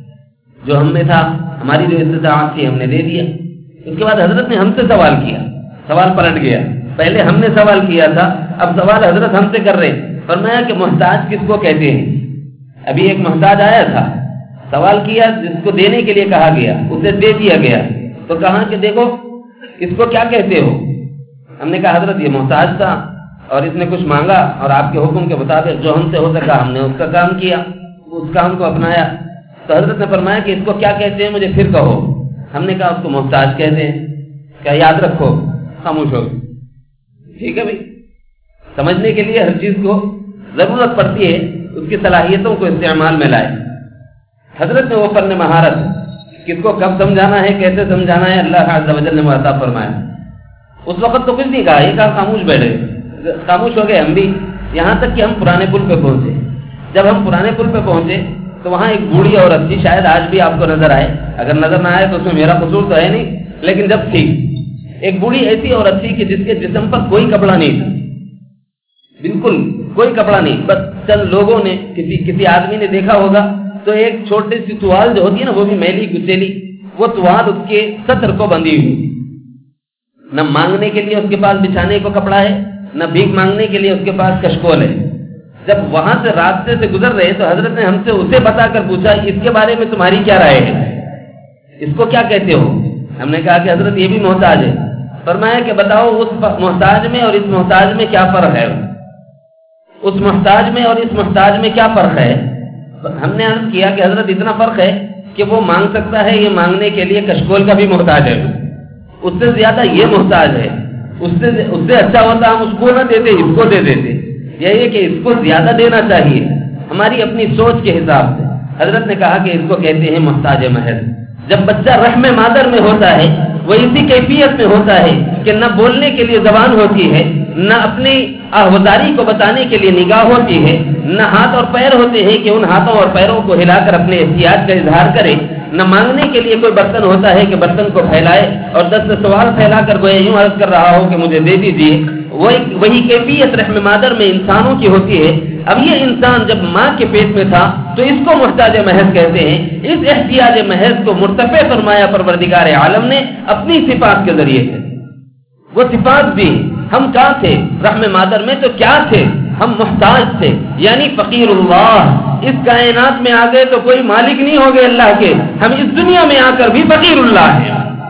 جو ہم میں تھا، ہماری جو استطاعت تھی، ہم نے دے دیا. اس کے بعد حضرت نے ہم سے سوال کیا. سوال پلٹ گیا. پہلے ہم نے سوال کیا تھا، اب سوال حضرت ہم سے کر رہے. فرمایا کہ محتاج کس کو کہتے ہیں؟ ابھی ایک محتاج آیا تھا، سوال کیا، جس کو دینے کے لیے کہا گیا اسے دے دیا گیا. تو کہا کہ دیکھو اس کو کیا کہتے ہو؟ ہم نے کہا حضرت یہ محتاج تھا اور اس نے کچھ مانگا اور آپ کے حکم کے مطابق جو ہم سے ہو سکا ہم نے اس کا کام کیا، اس کام کو اپنایا. تو حضرت نے فرمایا کہ اس کو کیا کہتے ہیں مجھے پھر کہو. ہم نے کہا اس کو محتاج کہتے ہیں. کیا یاد رکھو. خاموش ہو. ٹھیک ہے بھائی، سمجھنے کے لیے ہر چیز کو ضرورت پڑتی ہے، اس کی صلاحیتوں کو استعمال میں لائے. حضرت نے وہ فن مہارت کس کو کب سمجھانا ہے، کیسے سمجھانا ہے، اللہ عز و جل نے عطا فرمایا. اس وقت تو کچھ نہیں کہا، یہ کہا خاموش بیٹھے. خاموش ہو گئے ہم بھی. یہاں تک کہ ہم پرانے پل پہ پہنچے. جب ہم پرانے پل پہ پہنچے تو وہاں ایک بوڑھی عورت تھی، شاید آج بھی آپ کو نظر آئے. اگر نظر نہ آئے تو اس میں میرا قصور تو ہے نہیں، لیکن جب تھی ایک بوڑھی ایسی عورت تھی کہ جس کے جسم پر کوئی کپڑا نہیں تھا، بالکل کوئی کپڑا نہیں. بس چند لوگوں نے کسی کسی آدمی نے دیکھا ہوگا تو ایک چھوٹی سی توال جو ہوتی ہے نا، وہ بھی میلی کچیلی، وہ توال اس کے سطر کو بندھی ہوئی. نہ مانگنے کے لیے اس کے پاس بچھانے کو کپڑا ہے، نہ بھیک مانگنے کے لیے اس کے پاس کشکول ہے. جب وہاں سے راستے سے گزر رہے تو حضرت نے ہم سے اسے بتا کر پوچھا اس کے بارے میں تمہاری کیا رائے ہے، اس کو کیا کہتے ہو؟ ہم نے کہا کہ حضرت یہ بھی محتاج ہے. فرمایا کہ بتاؤ اس محتاج میں اور اس محتاج میں کیا فرق ہے. اس محتاج میں اور اس محتاج میں کیا فرق ہے؟ ہم نے عرض کیا کہ حضرت اتنا فرق ہے کہ وہ مانگ سکتا ہے، یہ مانگنے کے لیے کشکول کا بھی محتاج ہے. اس سے زیادہ یہ محتاج ہے. اس سے اس سے اچھا ہوتا ہم اس کو نہ دیتے، اس کو دے دیتے. یہی ہے کہ اس کو زیادہ دینا چاہیے ہماری اپنی سوچ کے حساب سے. حضرت نے کہا کہ اس کو کہتے ہیں محتاج محض. جب بچہ رحم مادر میں ہوتا ہے وہ اسی کیفیت میں ہوتا ہے کہ نہ بولنے کے لیے زبان ہوتی ہے، نہ اپنی آہوازاری کو بتانے کے لیے نگاہ ہوتی ہے، نہ ہاتھ اور پیر ہوتے ہیں کہ ان ہاتھوں اور پیروں کو ہلا کر اپنے احتیاج کا اظہار کرے، نہ مانگنے کے لیے کوئی برتن ہوتا ہے کہ برتن کو پھیلائے اور دس سوال پھیلا کر گویا یوں عرض کر رہا ہو کہ مجھے دے دیجیے. وہی کیفیت رحم مادر میں انسانوں کی ہوتی ہے. اب یہ انسان جب ماں کے پیٹ میں تھا تو اس کو محتاج محض کہتے ہیں. اس احتیاج محض کو مرتفع فرمایا پروردگار عالم نے اپنی صفات کے ذریعے سے. وہ صفات بھی ہم کیا تھے رحم مادر میں تو کیا تھے؟ ہم محتاج تھے، یعنی فقیر اللہ. اس کائنات میں آ گئے تو کوئی مالک نہیں ہو گئے اللہ کے. ہم اس دنیا میں آ کر بھی فقیر اللہ ہیں.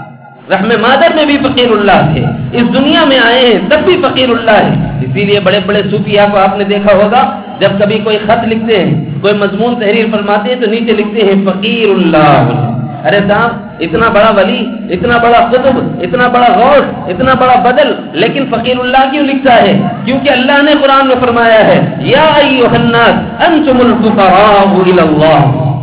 رحم مادر میں بھی فقیر اللہ تھے، اس دنیا میں آئے ہیں تب بھی فقیر اللہ ہے. اسی لیے بڑے بڑے صوفیاء کو آپ نے دیکھا ہوگا جب کبھی کوئی خط لکھتے ہیں، کوئی مضمون تحریر فرماتے ہیں تو نیچے لکھتے ہیں فقیر اللہ. ارے صاحب اتنا بڑا ولی، اتنا بڑا قطب، اتنا بڑا غوث، اتنا بڑا بدل، لیکن فقیر اللہ کیوں لکھتا ہے؟ کیونکہ اللہ نے قرآن میں فرمایا ہے یا ایھا الناس انتم الفقراء الی اللہ.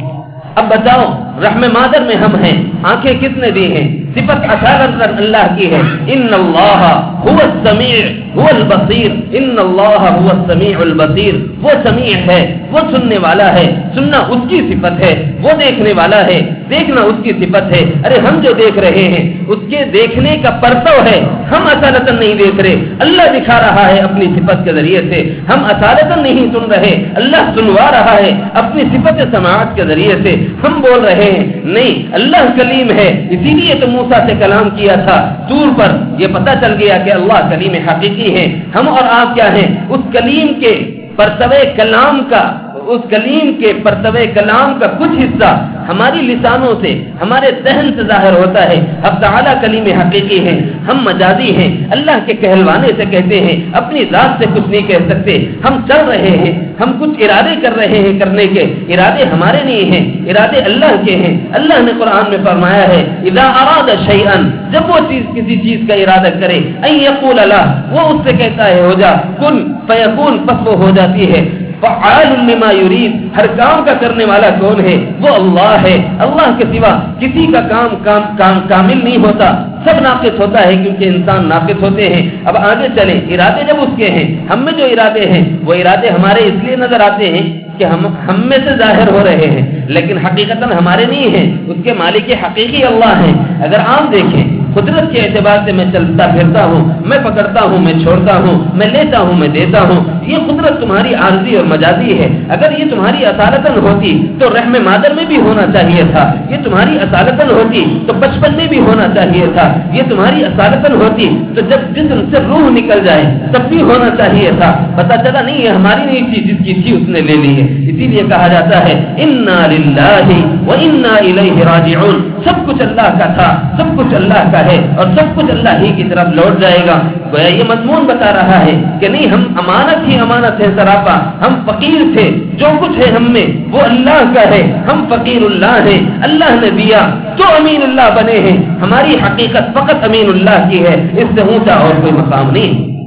اب بتاؤ رحم مادر میں ہم ہیں، آنکھیں کس نے دی ہیں؟ صفت اصالت اللہ کی ہے. ان اللہ هو السمیع هو البصیر. ان اللہ هو السمیع البصیر. وہ سمیع ہے، وہ سننے والا ہے، سننا اس کی صفت ہے. وہ دیکھنے والا ہے، دیکھنا اس کی صفت ہے. ارے ہم جو دیکھ رہے ہیں اس کے دیکھنے کا پرتو ہے، ہم اصالتاً نہیں دیکھ رہے، اللہ دکھا رہا ہے اپنی صفت کے ذریعے سے. ہم اصالتاً نہیں سن رہے، اللہ سنوا رہا ہے اپنی صفت سماعت کے ذریعے سے. ہم بول رہے ہیں نہیں، اللہ کلیم ہے، اسی لیے تو موسیٰ سے کلام کیا تھا طور پر. یہ پتہ چل گیا کہ اللہ کلیم حقیقی ہے. ہم اور آپ کیا ہیں؟ اس کلیم کے پرتوے کلام کا اس کلیم کے پرتوے کلام کا کچھ حصہ ہماری لسانوں سے، ہمارے ذہن سے ظاہر ہوتا ہے. اب تعالیٰ کلیم حقیقی ہیں، ہم مجازی ہیں. اللہ کے کہلوانے سے کہتے ہیں، اپنی ذات سے کچھ نہیں کہہ سکتے. ہم چل رہے ہیں، ہم کچھ ارادے کر رہے ہیں کرنے کے، ارادے ہمارے نہیں ہیں، ارادے اللہ کے ہیں. اللہ نے قرآن میں فرمایا ہے اذا اراد شیئا، جب وہ چیز کسی چیز کا ارادہ کرے، ان یقول له، وہ اس سے کہتا ہے ہو جا، کن فیکون، پس وہ ہو جاتی ہے. فعال لما یرید، ہر کام کا کرنے والا کون ہے؟ وہ اللہ ہے. اللہ کے سوا کسی کا کام کام کام کامل نہیں ہوتا، سب ناقص ہوتا ہے کیونکہ انسان ناقص ہوتے ہیں. اب آگے چلیں، ارادے جب اس کے ہیں، ہم میں جو ارادے ہیں وہ ارادے ہمارے اس لیے نظر آتے ہیں کہ ہم ہم میں سے ظاہر ہو رہے ہیں، لیکن حقیقتاً ہمارے نہیں ہیں، اس کے مالک حقیقی اللہ ہیں. اگر آپ دیکھیں قدرت کے اعتبار سے میں چلتا پھرتا ہوں، میں پکڑتا ہوں، میں چھوڑتا ہوں، میں لیتا ہوں، میں دیتا ہوں، یہ قدرت تمہاری عارضی اور مجازی ہے. اگر یہ تمہاری اصالتاً ہوتی تو رحم مادر میں بھی ہونا چاہیے تھا. یہ تمہاری اصالتاً ہوتی تو بچپن میں بھی ہونا چاہیے تھا. یہ تمہاری اصالتاً ہوتی تو جب جسم سے روح نکل جائے تب بھی ہونا چاہیے تھا. پتہ چلا نہیں یہ ہماری نہیں تھی، جس کی تھی اس نے لے لی ہے. اسی لیے کہا جاتا ہے انا للہ و انا الیہ راجعون. سب کچھ اللہ کا تھا، سب کچھ اللہ کا ہے اور سب کچھ اللہ ہی کی طرف لوٹ جائے گا. گویا یہ مضمون بتا رہا ہے کہ نہیں، ہم امانت ہی امانت ہے سراپا. ہم فقیر تھے، جو کچھ ہے ہم میں وہ اللہ کا ہے. ہم فقیر اللہ ہیں، اللہ نے دیا تو امین اللہ بنے ہیں. ہماری حقیقت فقط امین اللہ کی ہے، اس سے اونچا اور کوئی مقام نہیں.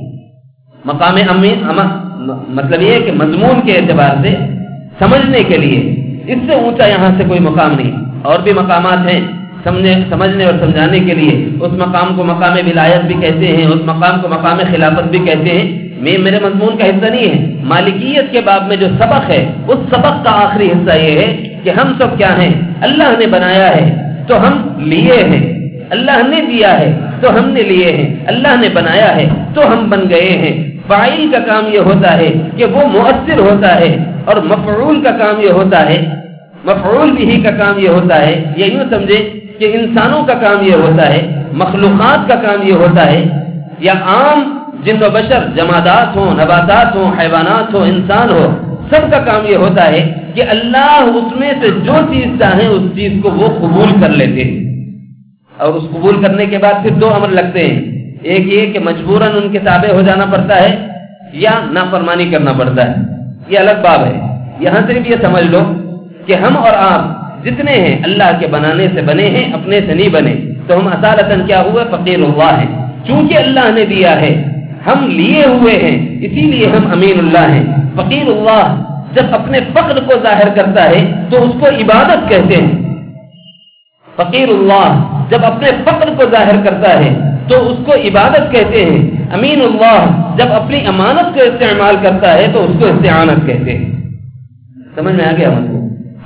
مقام امین مطلب یہ ہے کہ مضمون کے اعتبار سے سمجھنے کے لیے اس سے اونچا یہاں سے کوئی مقام نہیں. اور بھی مقامات ہیں سمجھنے سمجھنے اور سمجھانے کے لیے. اس مقام کو مقام ولایت بھی کہتے ہیں، اس مقام کو مقام خلافت بھی کہتے ہیں. میں میرے مضمون کا حصہ نہیں ہے. مالکیت کے باب میں جو سبق ہے اس سبق کا آخری حصہ یہ ہے کہ ہم سب کیا ہیں؟ اللہ نے بنایا ہے تو ہم لیے ہیں، اللہ نے دیا ہے تو ہم نے لیے ہیں، اللہ نے بنایا ہے تو ہم بن گئے ہیں. فاعل کا کام یہ ہوتا ہے کہ وہ مؤثر ہوتا ہے، اور مفعول کا کام یہ ہوتا ہے مفعول بھی کا کام یہ ہوتا ہے یہ یوں سمجھے کہ انسانوں کا کام یہ ہوتا ہے، مخلوقات کا کام یہ ہوتا ہے، یا عام جن و بشر، جمادات ہوں، نباتات ہوں، حیوانات ہوں، انسان ہو، سب کا کام یہ ہوتا ہے کہ اللہ اس میں سے جو چیز چاہے اس چیز کو وہ قبول کر لیتے ہیں. اور اس قبول کرنے کے بعد پھر دو امر لگتے ہیں. ایک یہ کہ مجبوراً ان کے تابع ہو جانا پڑتا ہے یا نافرمانی کرنا پڑتا ہے. یہ الگ باب ہے. یہاں صرف یہ سمجھ لو کہ ہم اور آپ جتنے ہیں اللہ کے بنانے سے بنے ہیں، اپنے سے نہیں بنے. تو ہم اصالتاً کیا ہوئے؟ فقیر اللہ ہیں. چونکہ اللہ نے دیا ہے ہم لیے ہوئے ہیں، اسی لیے ہم امین اللہ ہیں. فقیر اللہ جب اپنے فقر کو ظاہر کرتا ہے تو اس کو عبادت کہتے ہیں. فقیر اللہ جب اپنے فقر کو ظاہر کرتا ہے تو اس کو عبادت کہتے ہیں. امین اللہ جب اپنی امانت کو استعمال کرتا ہے تو اس کو استعانت کہتے ہیں. سمجھ میں آ گیا مطلب؟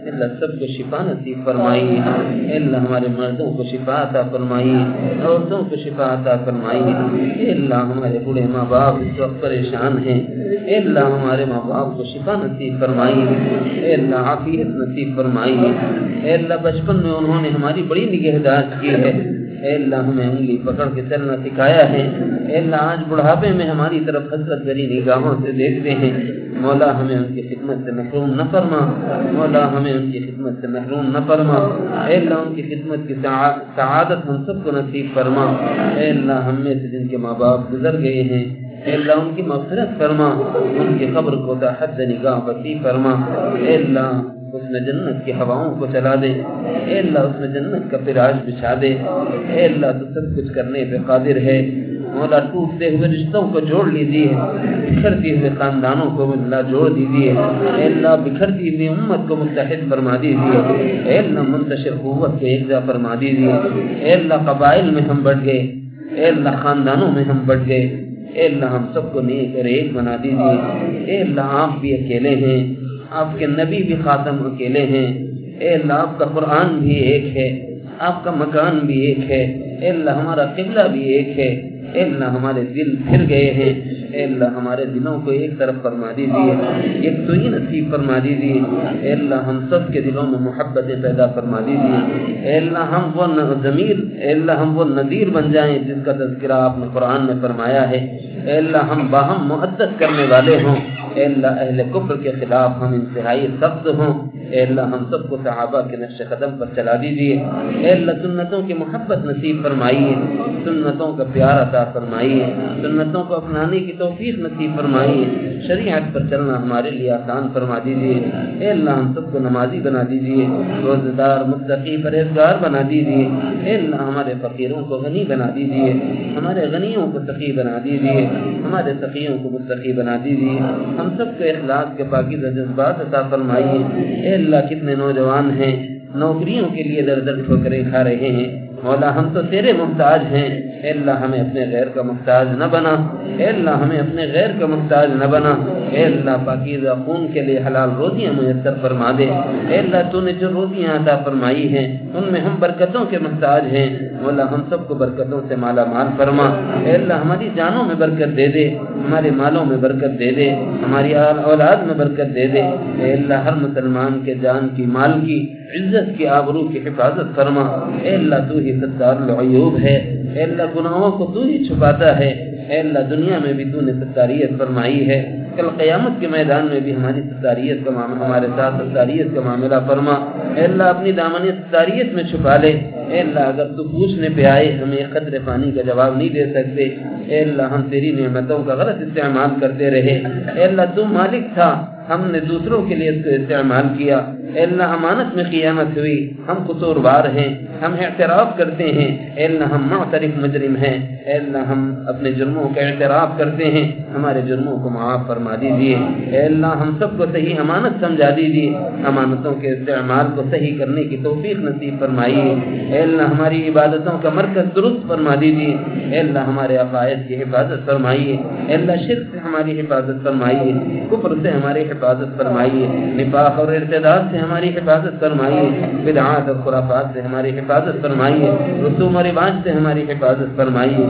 اللہ سب کو شفا نصیب فرمائیے، اللہ ہمارے مردوں کو شفا عطا فرمائیے، عورتوں کو شفا عطا فرمائیے، اللہ ہمارے بوڑھے ماں باپ اس وقت پریشان ہیں، اللہ ہمارے ماں باپ کو شفا نصیب فرمائیے، اللہ عافیت نصیب فرمائیے، اللہ بچپن میں انہوں نے ہماری بڑی نگہداشت کی ہے، اے اللہ ہمیں انگلی پکڑ کے چلنا سکھایا ہے، اے اللہ آج بڑھاپے میں ہماری طرف حسرت بھری نگاہوں سے دیکھتے ہیں، مولا ہمیں ان کی خدمت سے محروم نہ فرما، مولا ہمیں ان کی خدمت سے محروم نہ فرما، اے اللہ ان کی خدمت کی سعادت ہم سب کو نصیب فرما، اے اللہ ہم میں سے جن کے ماں باپ گزر گئے ہیں اے اللہ ان کی مغفرت فرما، ان کی قبر کو تا حد نگاہ وسیع فرما، اے اللہ اس میں جنت کی ہواؤں کو چلا دے، اے اللہ اس میں جنت کا فراش بچھا دے، اے اللہ تو سب کچھ کرنے پہ قادر ہے، مولا ٹوٹتے ہوئے رشتوں کو جوڑ لیجیے، بکھرتی ہوئے خاندانوں کو اللہ جوڑ دیجیے، اے اللہ بکھرتی ہوئی امت کو متحد فرما دیجیے، اے اللہ منتشر قوت کو یکجا فرما دیجیے، اے اللہ قبائل میں ہم بٹ گئے، اے اللہ خاندانوں میں ہم بٹ گئے، اے اللہ ہم سب کو نیک اور ایک بنا دیجیے، اے اللہ آپ بھی اکیلے ہیں، آپ کے نبی بھی خاتم اکیلے ہیں، اے اللہ آپ کا قرآن بھی ایک ہے، آپ کا مکان بھی ایک ہے، اے اللہ ہمارا قبلہ بھی ایک ہے، اے اللہ ہمارے دل پھر گئے ہیں، اے اللہ ہمارے دلوں کو ایک طرف فرما دیجیے، ایک سوئی نصیب فرما دیجیے، اے اللہ ہم سب کے دلوں میں محبتیں پیدا فرما دیجیے، اے اللہ ہم وہ ضمیر اے اللہ ہم وہ نذیر بن جائیں جس کا تذکرہ آپ نے قرآن میں فرمایا ہے، اے اللہ ہم باہم محدت کرنے والے ہوں، اے اللہ اہل کفر کے خلاف ہم انتہائی سخت ہوں، اے اللہ ہم سب کو صحابہ کے نقش قدم پر چلا دیجیے، اے اللہ سنتوں کی محبت نصیب فرمائیے، سنتوں کا پیار عطا فرمائیے، سنتوں کو اپنانے کی توفیق نصیب فرمائیے، شریعت پر چلنا ہمارے لیے آسان فرما دیجیے، اے اللہ ہم سب کو نمازی بنا دیجیے، روزہ دار متقی پرہیزگار بنا دیجیے، اے اللہ ہمارے فقیروں کو غنی بنا دیجیے، ہمارے غنیوں کو سخی بنا دیجیے، ہمارے سخیوں کو متقی بنا دیجیے، ہم سب کو اخلاص کے پاکیزہ جذبات عطا فرمائیے، اے اللہ کتنے نوجوان ہیں نوکریوں کے لیے در در ٹھوکریں کھا رہے ہیں، مولا ہم تو تیرے محتاج ہیں، اے اللہ ہمیں اپنے غیر کا محتاج نہ بنا، اے اللہ ہمیں اپنے غیر کا محتاج نہ بنا، اے اللہ پاکیزہ خون کے لیے حلال روزیاں میسر فرما دے، اے اللہ تو نے جو روزیاں عطا فرمائی ہیں ان میں ہم برکتوں کے محتاج ہیں، مولا ہم سب کو برکتوں سے مالا مال فرما، اے اللہ ہماری جانوں میں برکت دے دے، ہمارے مالوں میں برکت دے دے، ہماری اولاد میں برکت دے دے، اے اللہ ہر مسلمان کے جان کی مال کی عزت کی آبرو کی حفاظت فرما، اے اللہ تو ہی ستار العیوب ہے، اے اللہ گناہوں کو تو ہی چھپاتا ہے، اے اللہ دنیا میں بھی تو نے ستاریت فرمائی ہے، کل قیامت کے میدان میں بھی ہماری ستاریت کا معاملہ ہمارے ساتھ ستاریت کا معاملہ فرما، اے اللہ اپنی دامن ستاریت میں چھپا لے، اے اللہ اگر تو پوچھنے پہ آئے ہمیں قطرے پانی کا جواب نہیں دے سکتے، اے اللہ ہم تیری نعمتوں کا غلط استعمال کرتے رہے، اے اللہ تو مالک تھا ہم نے دوسروں کے لیے اس کو استعمال کیا، اے اللہ امانت میں خیانت ہوئی، ہم قصوروار ہیں، ہم اعتراف کرتے ہیں، اے اللہ ہم معترف مجرم ہیں، اے اللہ ہم اپنے جرموں کا اعتراف کرتے ہیں، ہمارے جرموں کو معاف فرما دیجیے، اے اللہ ہم سب کو صحیح امانت سمجھا دیجیے، امانتوں کے استعمال کو صحیح کرنے کی توفیق نصیب فرمائیے، اے اللہ ہماری عبادتوں کا مرکز درست فرما دیجیے، اے اللہ ہمارے عقائد کی حفاظت فرمائیے، اے اللہ شرک سے ہماری حفاظت فرمائیے، کفر سے ہماری حفاظت فرمائیے، نفاق اور ارتداد سے ہماری حفاظت فرمائیے، بدعات اور خرافات سے ہماری حفاظت فرمائیے، رسوم و رواج سے ہماری حفاظت فرمائیے،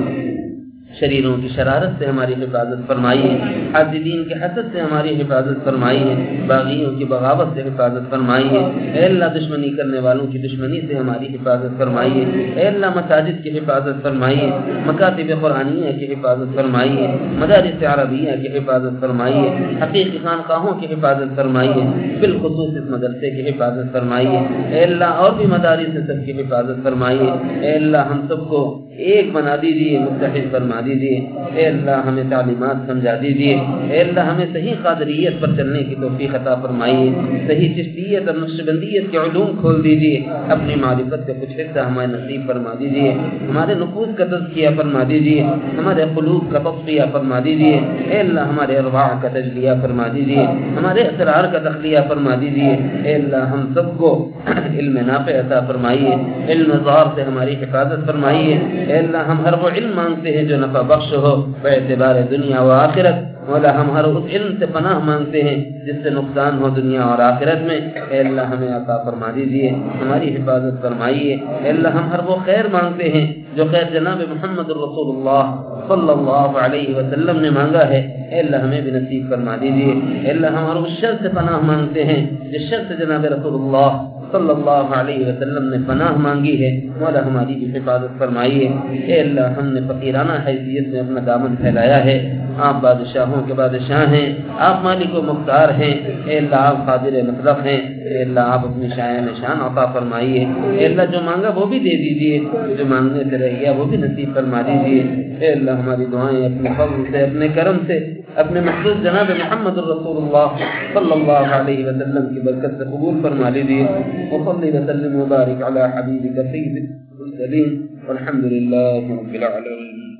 شریروں کی شرارت سے ہماری حفاظت فرمائیے، حاسدین کے حسد سے ہماری حفاظت فرمائیے، باغیوں کی بغاوت سے حفاظت فرمائیے، اے اللہ دشمنی کرنے والوں کی دشمنی سے ہماری حفاظت فرمائیے، اے اللہ مساجد کی حفاظت فرمائیے، مکاتب قرآنیہ کی حفاظت فرمائیے، مدارس عربیہ کی حفاظت فرمائیے، حقیقی خانقاہوں کی حفاظت فرمائیے، بالخصوص اس مدرسے کی حفاظت فرمائیے، اے اللہ اور بھی مدارس سب کی حفاظت فرمائیے، اے اللہ ہم سب کو ایک بنا دیجیے، متحد فرما دیجیے، اے اللہ ہمیں تعلیمات سمجھا دیجیے، اے اللہ ہمیں صحیح قادریت پر چلنے کی توفیق عطا فرمائیے، صحیح چشتیت اور نقشبندیت کے علوم کھول دیجیے، اپنی معرفت کا کچھ حصہ ہمیں نصیب فرما دیجیے، ہمارے نفوس کا تزکیہ فرما دیجیے، ہمارے قلوب کا تصفیہ فرما دیجیے، اے اللہ ہمارے ارواح کا تجلیہ فرما دیجیے، ہمارے اسرار کا تخلیہ فرما دیجیے، اے اللہ ہم سب کو علم نافع عطا فرمائیے، علم ظاہر سے ہماری حفاظت فرمائیے، اے اللہ ہم ہر وہ علم مانگتے ہیں جو نفع بخش ہو باعتبار دنیا و آخرت، مولا ہم ہر اس علم سے پناہ مانگتے ہیں جس سے نقصان ہو دنیا اور آخرت میں، اے اللہ ہمیں عطا فرما دیجیے، ہماری حفاظت فرمائیے، اے اللہ ہم ہر وہ خیر مانگتے ہیں جو خیر جناب محمد رسول اللہ صلی اللہ علیہ وسلم نے مانگا ہے، اے اللہ ہمیں بھی نصیب فرما دیجیے، اے اللہ ہم ہر اس شر سے پناہ مانگتے ہیں جس شر سے جناب رسول اللہ صلی اللہ علیہ وسلم نے پناہ مانگی ہے، مولا ہماری بھی حفاظت فرمائیے، اے اللہ ہم نے فقیرانہ حیثیت میں اپنا دامن پھیلایا ہے، آپ بادشاہوں کے بادشاہ ہیں، آپ مالک و مختار ہیں، اے اللہ آپ قادر مطلق ہیں، اے اللہ آپ اپنی شایان نشان عطا فرمائیے، اے اللہ جو مانگا وہ بھی دے دیجیے، جو مانگنے سے رہ گیا وہ بھی نصیب فرما دیجیے، اے اللہ ہماری دعائیں اپنے فضل سے، اپنے کرم سے، اپنے محبوب جناب محمد رسول اللہ صلی اللہ علیہ وسلم کی برکت سے قبول فرما لیجیے، وصلی وسلم وبارک علی حبیبک سید المرسلین والحمد للہ رب العالمین۔